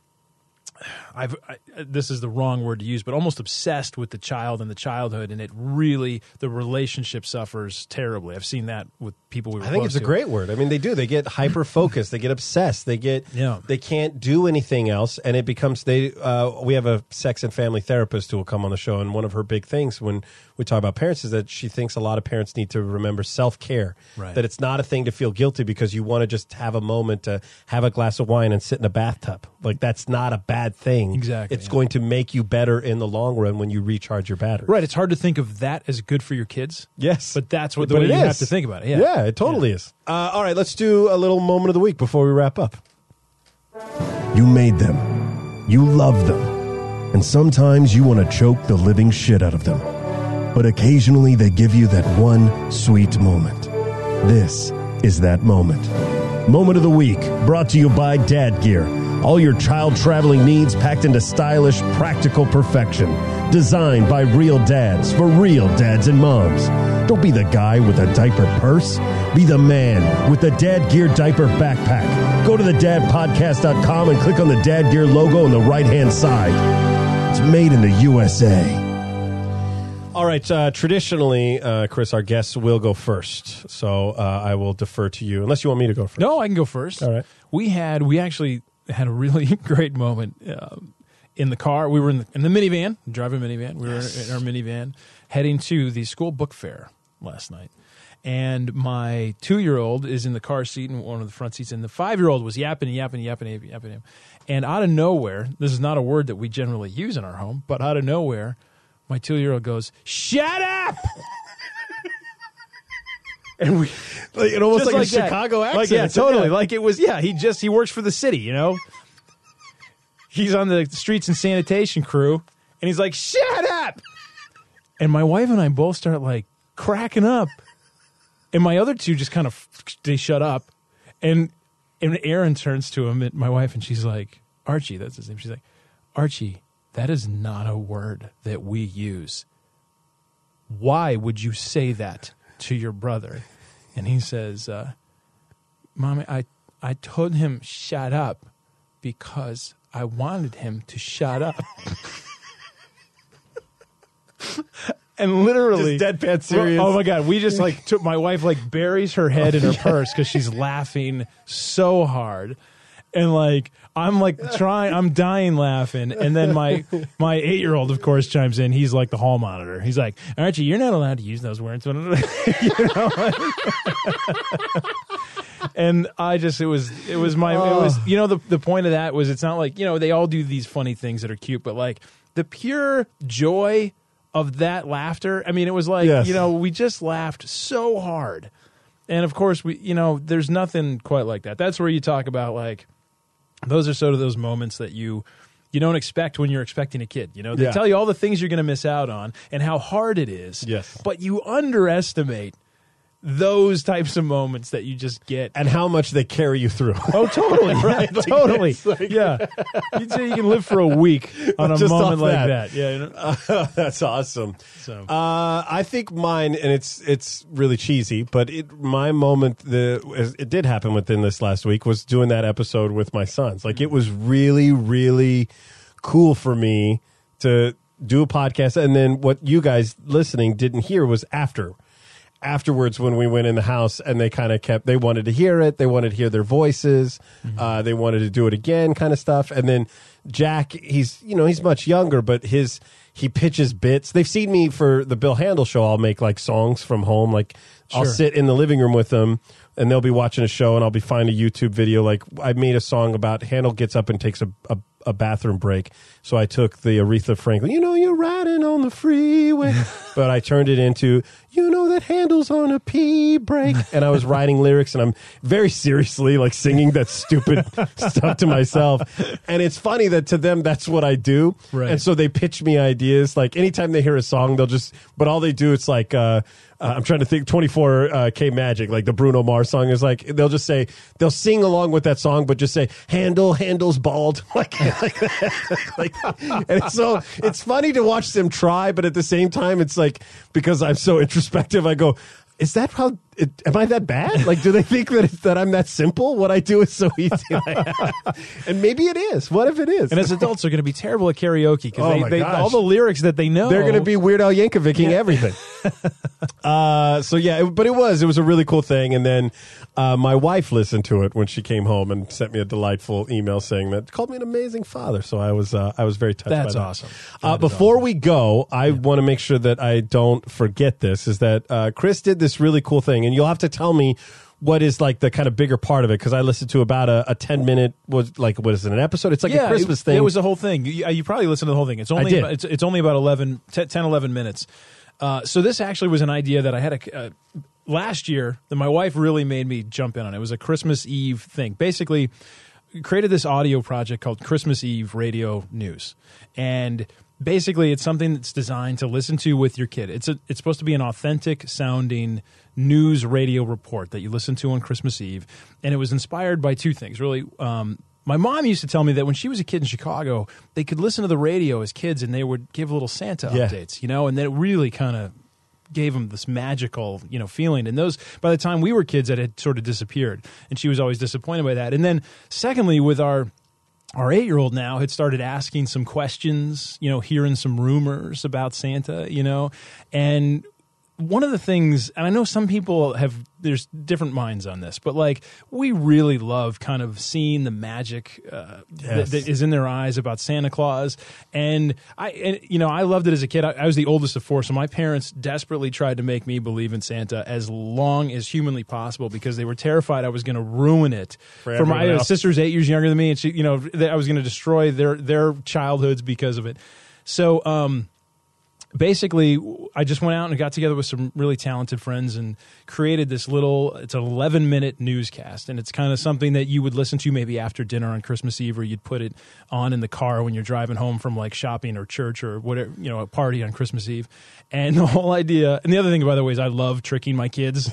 I've, I, this is the wrong word to use, but almost obsessed with the child and the childhood, and it really, the relationship suffers terribly. I've seen that with people we were I think close it's to. a great word. I mean, they do. They get hyper-focused. They get obsessed. They get, yeah. they can't do anything else, and it becomes, they. Uh, we have a sex and family therapist who will come on the show, and one of her big things when we talk about parents is that she thinks a lot of parents need to remember self-care, right. that it's not a thing to feel guilty because you want to just have a moment to have a glass of wine and sit in a bathtub. Like, that's not a bad thing. Exactly. It's yeah. going to make you better in the long run when you recharge your battery. Right. It's hard to think of that as good for your kids. Yes. But that's what the but way it you is. have to think about it. Yeah, yeah it totally yeah. is. Uh, all right, let's do a little moment of the week before we wrap up. You made them. You love them. And sometimes you want to choke the living shit out of them. But occasionally they give you that one sweet moment. This is that moment. Moment of the week, brought to you by Dad Gear. All your child traveling needs packed into stylish, practical perfection. Designed by real dads for real dads and moms. Don't be the guy with a diaper purse. Be the man with the Dad Gear diaper backpack. Go to the dad podcast dot com and click on the Dad Gear logo on the right-hand side. It's made in the U S A. All right. Uh, traditionally, uh, Chris, our guests will go first. So uh, I will defer to you, unless you want me to go first. No, I can go first. All right. We had, we actually had a really great moment uh, in the car. We were in the, in the minivan, driving a minivan. We were Yes. in our minivan heading to the school book fair last night. And my two-year-old is in the car seat in one of the front seats, and the five-year-old was yapping, yapping, yapping, yapping, yapping. And out of nowhere, this is not a word that we generally use in our home, but out of nowhere, my two-year-old goes, "Shut up!" And we, Like, it almost just like, a that. Chicago accent. Like, yeah, totally. Like it was, yeah, he just, he works for the city, you know? He's on the streets and sanitation crew, and he's like, "Shut up!" And my wife and I both start like cracking up. And my other two just kind of, they shut up. And and Erin turns to him, my wife, and she's like, "Archie," that's his name. She's like, "Archie, that is not a word that we use. Why would you say that to your brother?" And he says, uh, "Mommy, I, I told him shut up because I wanted him to shut up." And literally, Just deadpan serious. Oh my God, we just like took, my wife like buries her head in her purse because she's laughing so hard. And like I'm like trying, I'm dying laughing, and then my my eight year old, of course, chimes in. He's like the hall monitor. He's like, "Archie, you're not allowed to use those words." You know? And I just, it was, it was my, it was, you know, the the point of that was, it's not like, you know, they all do these funny things that are cute, but like the pure joy of that laughter. I mean, it was like, Yes. you know, we just laughed so hard. And of course, we, you know, there's nothing quite like that. That's where you talk about like, those are sort of those moments that you you don't expect when you're expecting a kid. You know, they Yeah. tell you all the things you're going to miss out on and how hard it is. Yes. But you underestimate those types of moments that you just get. And how much they carry you through. Oh, totally. Right? Like, totally. it's like- Yeah. You'd say you can live for a week on a Just moment off like that. that. Yeah. You know? That's awesome. So. Uh, I think mine, and it's it's really cheesy, but it my moment, the it did happen within this last week, was doing that episode with my sons. Like, it was really, really cool for me to do a podcast, and then what you guys listening didn't hear was after. Afterwards, when we went in the house, and they kind of kept, they wanted to hear it. They wanted to hear their voices. Mm-hmm. Uh, they wanted to do it again, kind of stuff. And then Jack, he's, you know, he's much younger, but his, he pitches bits. They've seen me for the Bill Handel show. I'll make like songs from home. Like I'll Sure. sit in the living room with them, and they'll be watching a show, and I'll be finding a YouTube video. Like, I made a song about Handel gets up and takes a, a a bathroom break. So I took the Aretha Franklin, you know, you're riding on the freeway, but I turned it into, you know, that Handel's on a pee break. And I was writing lyrics, and I'm very seriously like singing that stupid stuff to myself. And it's funny that to them, that's what I do. Right. And so they pitch me ideas. Like anytime they hear a song, they'll just, but all they do, it's like, uh, Uh, I'm trying to think twenty-four K Magic, like the Bruno Mars song is like, they'll just say, they'll sing along with that song, but just say, Handel, Handel's bald. like, like, that. like, and it's so, it's funny to watch them try, but at the same time, it's like, because I'm so introspective, I go, is that how, it, am I that bad? Like, do they think that it's, that I'm that simple? What I do is so easy. And maybe it is. What if it is? And as adults, they're going to be terrible at karaoke because Oh they, my they, gosh. all the lyrics that they know. They're going to be Weird Al Yankovicing everything. uh, so yeah, it, but it was it was a really cool thing. And then uh, my wife listened to it when she came home and sent me a delightful email saying that called me an amazing father. So I was uh, I was very touched. That's by that. awesome. Uh, That is before awesome. we go, I want to make sure that I don't forget this. Is that uh, Chris did this really cool thing, and you'll have to tell me what is like the kind of bigger part of it, because I listened to about a, a ten minute was like what is it, an episode? It's like yeah, a Christmas it, thing. It was the whole thing. You, you probably listened to the whole thing. It's only did. About, it's, it's only about eleven, ten, eleven minutes. Uh, so this actually was an idea that I had a, uh, last year that my wife really made me jump in on. It was a Christmas Eve thing. Basically, created this audio project called Christmas Eve Radio News, and basically it's something that's designed to listen to with your kid. It's a, it's supposed to be an authentic sounding news radio report that you listen to on Christmas Eve, and it was inspired by two things really. Um, my mom used to tell me that when she was a kid in Chicago, they could listen to the radio as kids, and they would give little Santa Yeah. updates, you know, and that really kind of gave them this magical, you know, feeling. And those, by the time we were kids, that had sort of disappeared, and she was always disappointed by that. And then, secondly, with our our eight-year-old now had started asking some questions, you know, hearing some rumors about Santa, you know, and one of the things, and I know some people have, there's different minds on this, but like we really love kind of seeing the magic uh, yes. that, that is in their eyes about Santa Claus. And I, and, you know, I loved it as a kid. I, I was the oldest of four, so my parents desperately tried to make me believe in Santa as long as humanly possible because they were terrified I was going to ruin it for, for my else. sister's eight years younger than me, and she, you know, that I was going to destroy their their childhoods because of it. So, um, basically, I just went out and got together with some really talented friends and created this little, it's an eleven minute newscast. And it's kind of something that you would listen to maybe after dinner on Christmas Eve, or you'd put it on in the car when you're driving home from like shopping or church or whatever, you know, a party on Christmas Eve. And the whole idea, and the other thing, by the way, is I love tricking my kids.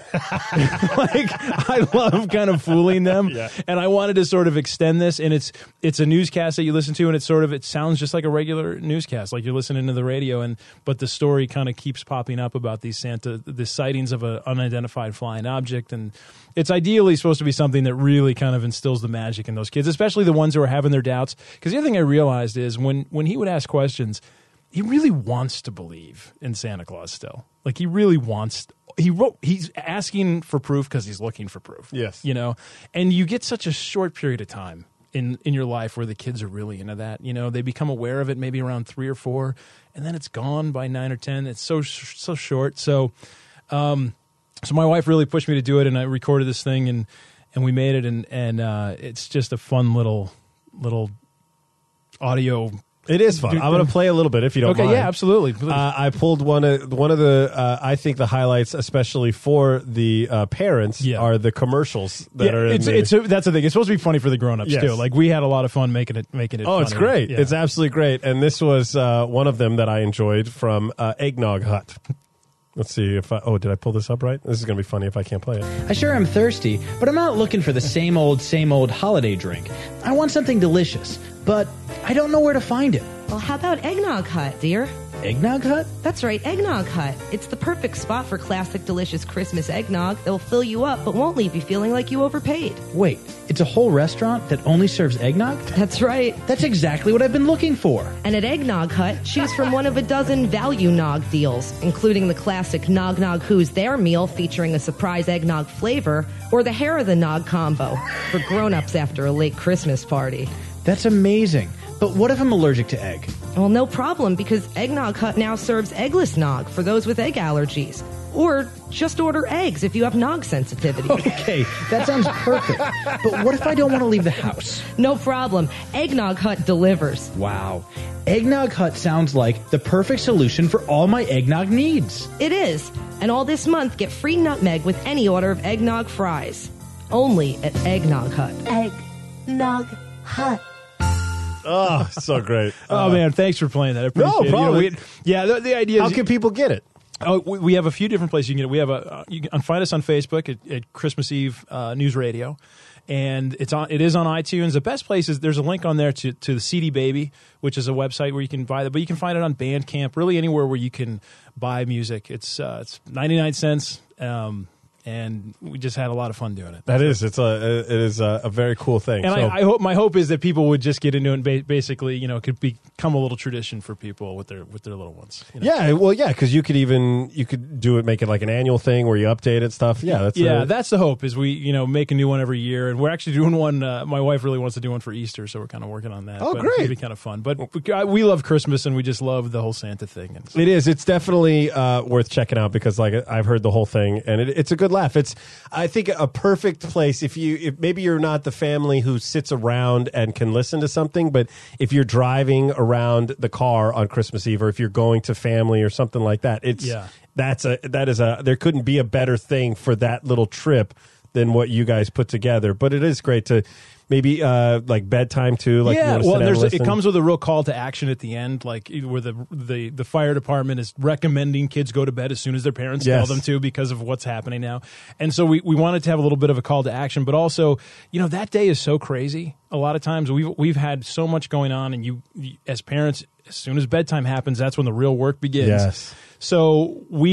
Like, I love kind of fooling them. Yeah. And I wanted to sort of extend this, and it's it's a newscast that you listen to, and it's sort of, it sounds just like a regular newscast, like you're listening to the radio, and but the story kind of keeps popping up about these Santa, the sightings of an unidentified flying object, and it's ideally supposed to be something that really kind of instills the magic in those kids, especially the ones who are having their doubts. Because the other thing I realized is when when he would ask questions, he really wants to believe in Santa Claus still. Like he really wants, he wrote, he's asking for proof because he's looking for proof. Yes. You know, and you get such a short period of time in, in your life where the kids are really into that. You know, they become aware of it maybe around three or four, and then it's gone by nine or ten. It's so, so short. So, um, so my wife really pushed me to do it, and I recorded this thing, and, and we made it, and, and, uh, it's just a fun little, little audio. It is fun. I'm going to play a little bit if you don't Okay, mind. yeah, absolutely. Uh, I pulled one of one of the uh, I think the highlights, especially for the uh, parents, Yeah. are the commercials that yeah, are in it's, the, it's a, that's the thing. It's supposed to be funny for the grown-ups Yes. too. Like we had a lot of fun making it making it. Oh, it's funny. great. Yeah. It's absolutely great. And this was uh, one of them that I enjoyed from uh, Eggnog Hut. Let's see if I, oh, did I pull this up right? This is going to be funny if I can't play it. I sure am thirsty, but I'm not looking for the same old, same old holiday drink. I want something delicious, but I don't know where to find it. Well, how about Eggnog Hut, dear? Eggnog Hut? That's right, Eggnog Hut. It's the perfect spot for classic, delicious Christmas eggnog that'll fill you up but won't leave you feeling like you overpaid. Wait, it's a whole restaurant that only serves eggnog? That's right. That's exactly what I've been looking for. And at Eggnog Hut, choose from one of a dozen value nog deals, including the classic Nog Nog Who's There meal featuring a surprise eggnog flavor, or the Hair of the Nog combo for grown-ups after a late Christmas party. That's amazing. But what if I'm allergic to egg? Well, no problem, because Eggnog Hut now serves eggless nog for those with egg allergies. Or just order eggs if you have nog sensitivity. Okay, that sounds perfect. But what if I don't want to leave the house? No problem. Eggnog Hut delivers. Wow. Eggnog Hut sounds like the perfect solution for all my eggnog needs. It is. And all this month, get free nutmeg with any order of eggnog fries. Only at Eggnog Hut. Eggnog Hut. Oh, so great. Oh Uh, man, thanks for playing that. I appreciate No it. You know, problem. we- yeah, the, the idea How is can people get it? oh, we, we have a few different places you can get it. We have a uh, you can find us on Facebook at, at Christmas Eve uh, News Radio, and it's on. It is on iTunes. The best place is there's a link on there to to the C D Baby, which is a website where you can buy that. But you can find it on Bandcamp, really anywhere where you can buy music. It's uh, it's ninety-nine cents. Um, And we just had a lot of fun doing it. That is, it's a, it is a, a very cool thing. And So- I, I hope my hope is that people would just get into it and ba- basically, you know, it could become a little tradition for people with their with their little ones. You know? yeah, well, yeah, because you could even you could do it, make it like an annual thing where you update it stuff. Yeah, that's yeah, a, that's the hope. Is we you know make a new one every year, and we're actually doing one. Uh, my wife really wants to do one for Easter, so we're kind of working on that. Oh, but great. It'd be kind of fun. But we- we love Christmas, and we just love the whole Santa thing. And so- It is. It's definitely uh, worth checking out because, like, I've heard the whole thing, and it, it's a good laugh. It's, I think, a perfect place if you, if maybe you're not the family who sits around and can listen to something, but if you're driving around the car on Christmas Eve, or if you're going to family or something like that, it's Yeah. that's a that is a there couldn't be a better thing for that little trip than what you guys put together. But it is great to. Maybe uh, like bedtime too. Like you yeah, wanna sit well, down there's and a, it listen. comes with a real call to action at the end, like where the the the fire department is recommending kids go to bed as soon as their parents Yes. tell them to because of what's happening now. And so we, we wanted to have a little bit of a call to action, but also, you know, that day is so crazy. A lot of times we've we've had so much going on, and you, you as parents, as soon as bedtime happens, that's when the real work begins. Yes. So we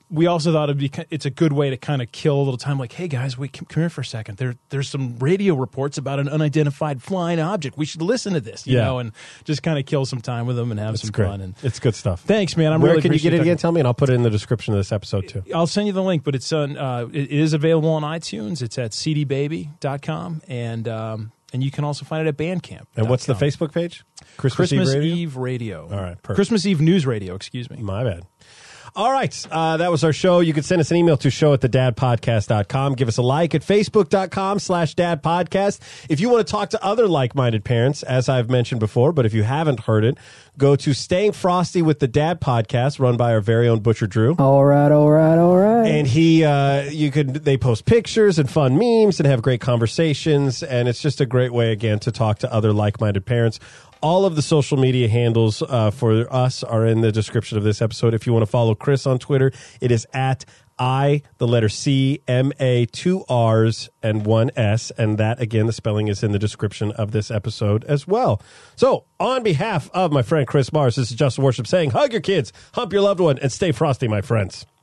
we also thought it'd be, it's a good way to kind of kill a little time. Like, hey guys, wait, come, come here for a second. There, there's some radio reports about an unidentified flying object. We should listen to this, you Yeah. know, and just kind of kill some time with them and have It's some great. fun. And It's good stuff. thanks, man. I'm Where really can you get it appreciate again? talking- Tell me, and I'll put it in the description of this episode too. I'll send you the link, but it's on. Uh, it is available on iTunes. It's at c d baby dot com, and um, and you can also find it at Bandcamp. And what's the Facebook page? Christmas, Christmas Eve Radio? Eve Radio. All right, perfect. Christmas Eve News Radio. Excuse me. My bad. All right. Uh, that was our show. You can send us an email to show at the dad podcast dot com. Give us a like at facebook.com slash dad podcast. If you want to talk to other like-minded parents, as I've mentioned before, but if you haven't heard it, go to Staying Frosty with the Dad podcast, run by our very own Butcher Drew. All right, all right, all right. And he, uh, you could, they post pictures and fun memes and have great conversations. And it's just a great way, again, to talk to other like-minded parents. All of the social media handles uh, for us are in the description of this episode. If you want to follow Chris on Twitter, it is at I, the letter C, M A, two R's, and one S. And that, again, the spelling is in the description of this episode as well. So, on behalf of my friend Chris Mars, this is Justin Worship saying, hug your kids, hump your loved one, and stay frosty, my friends.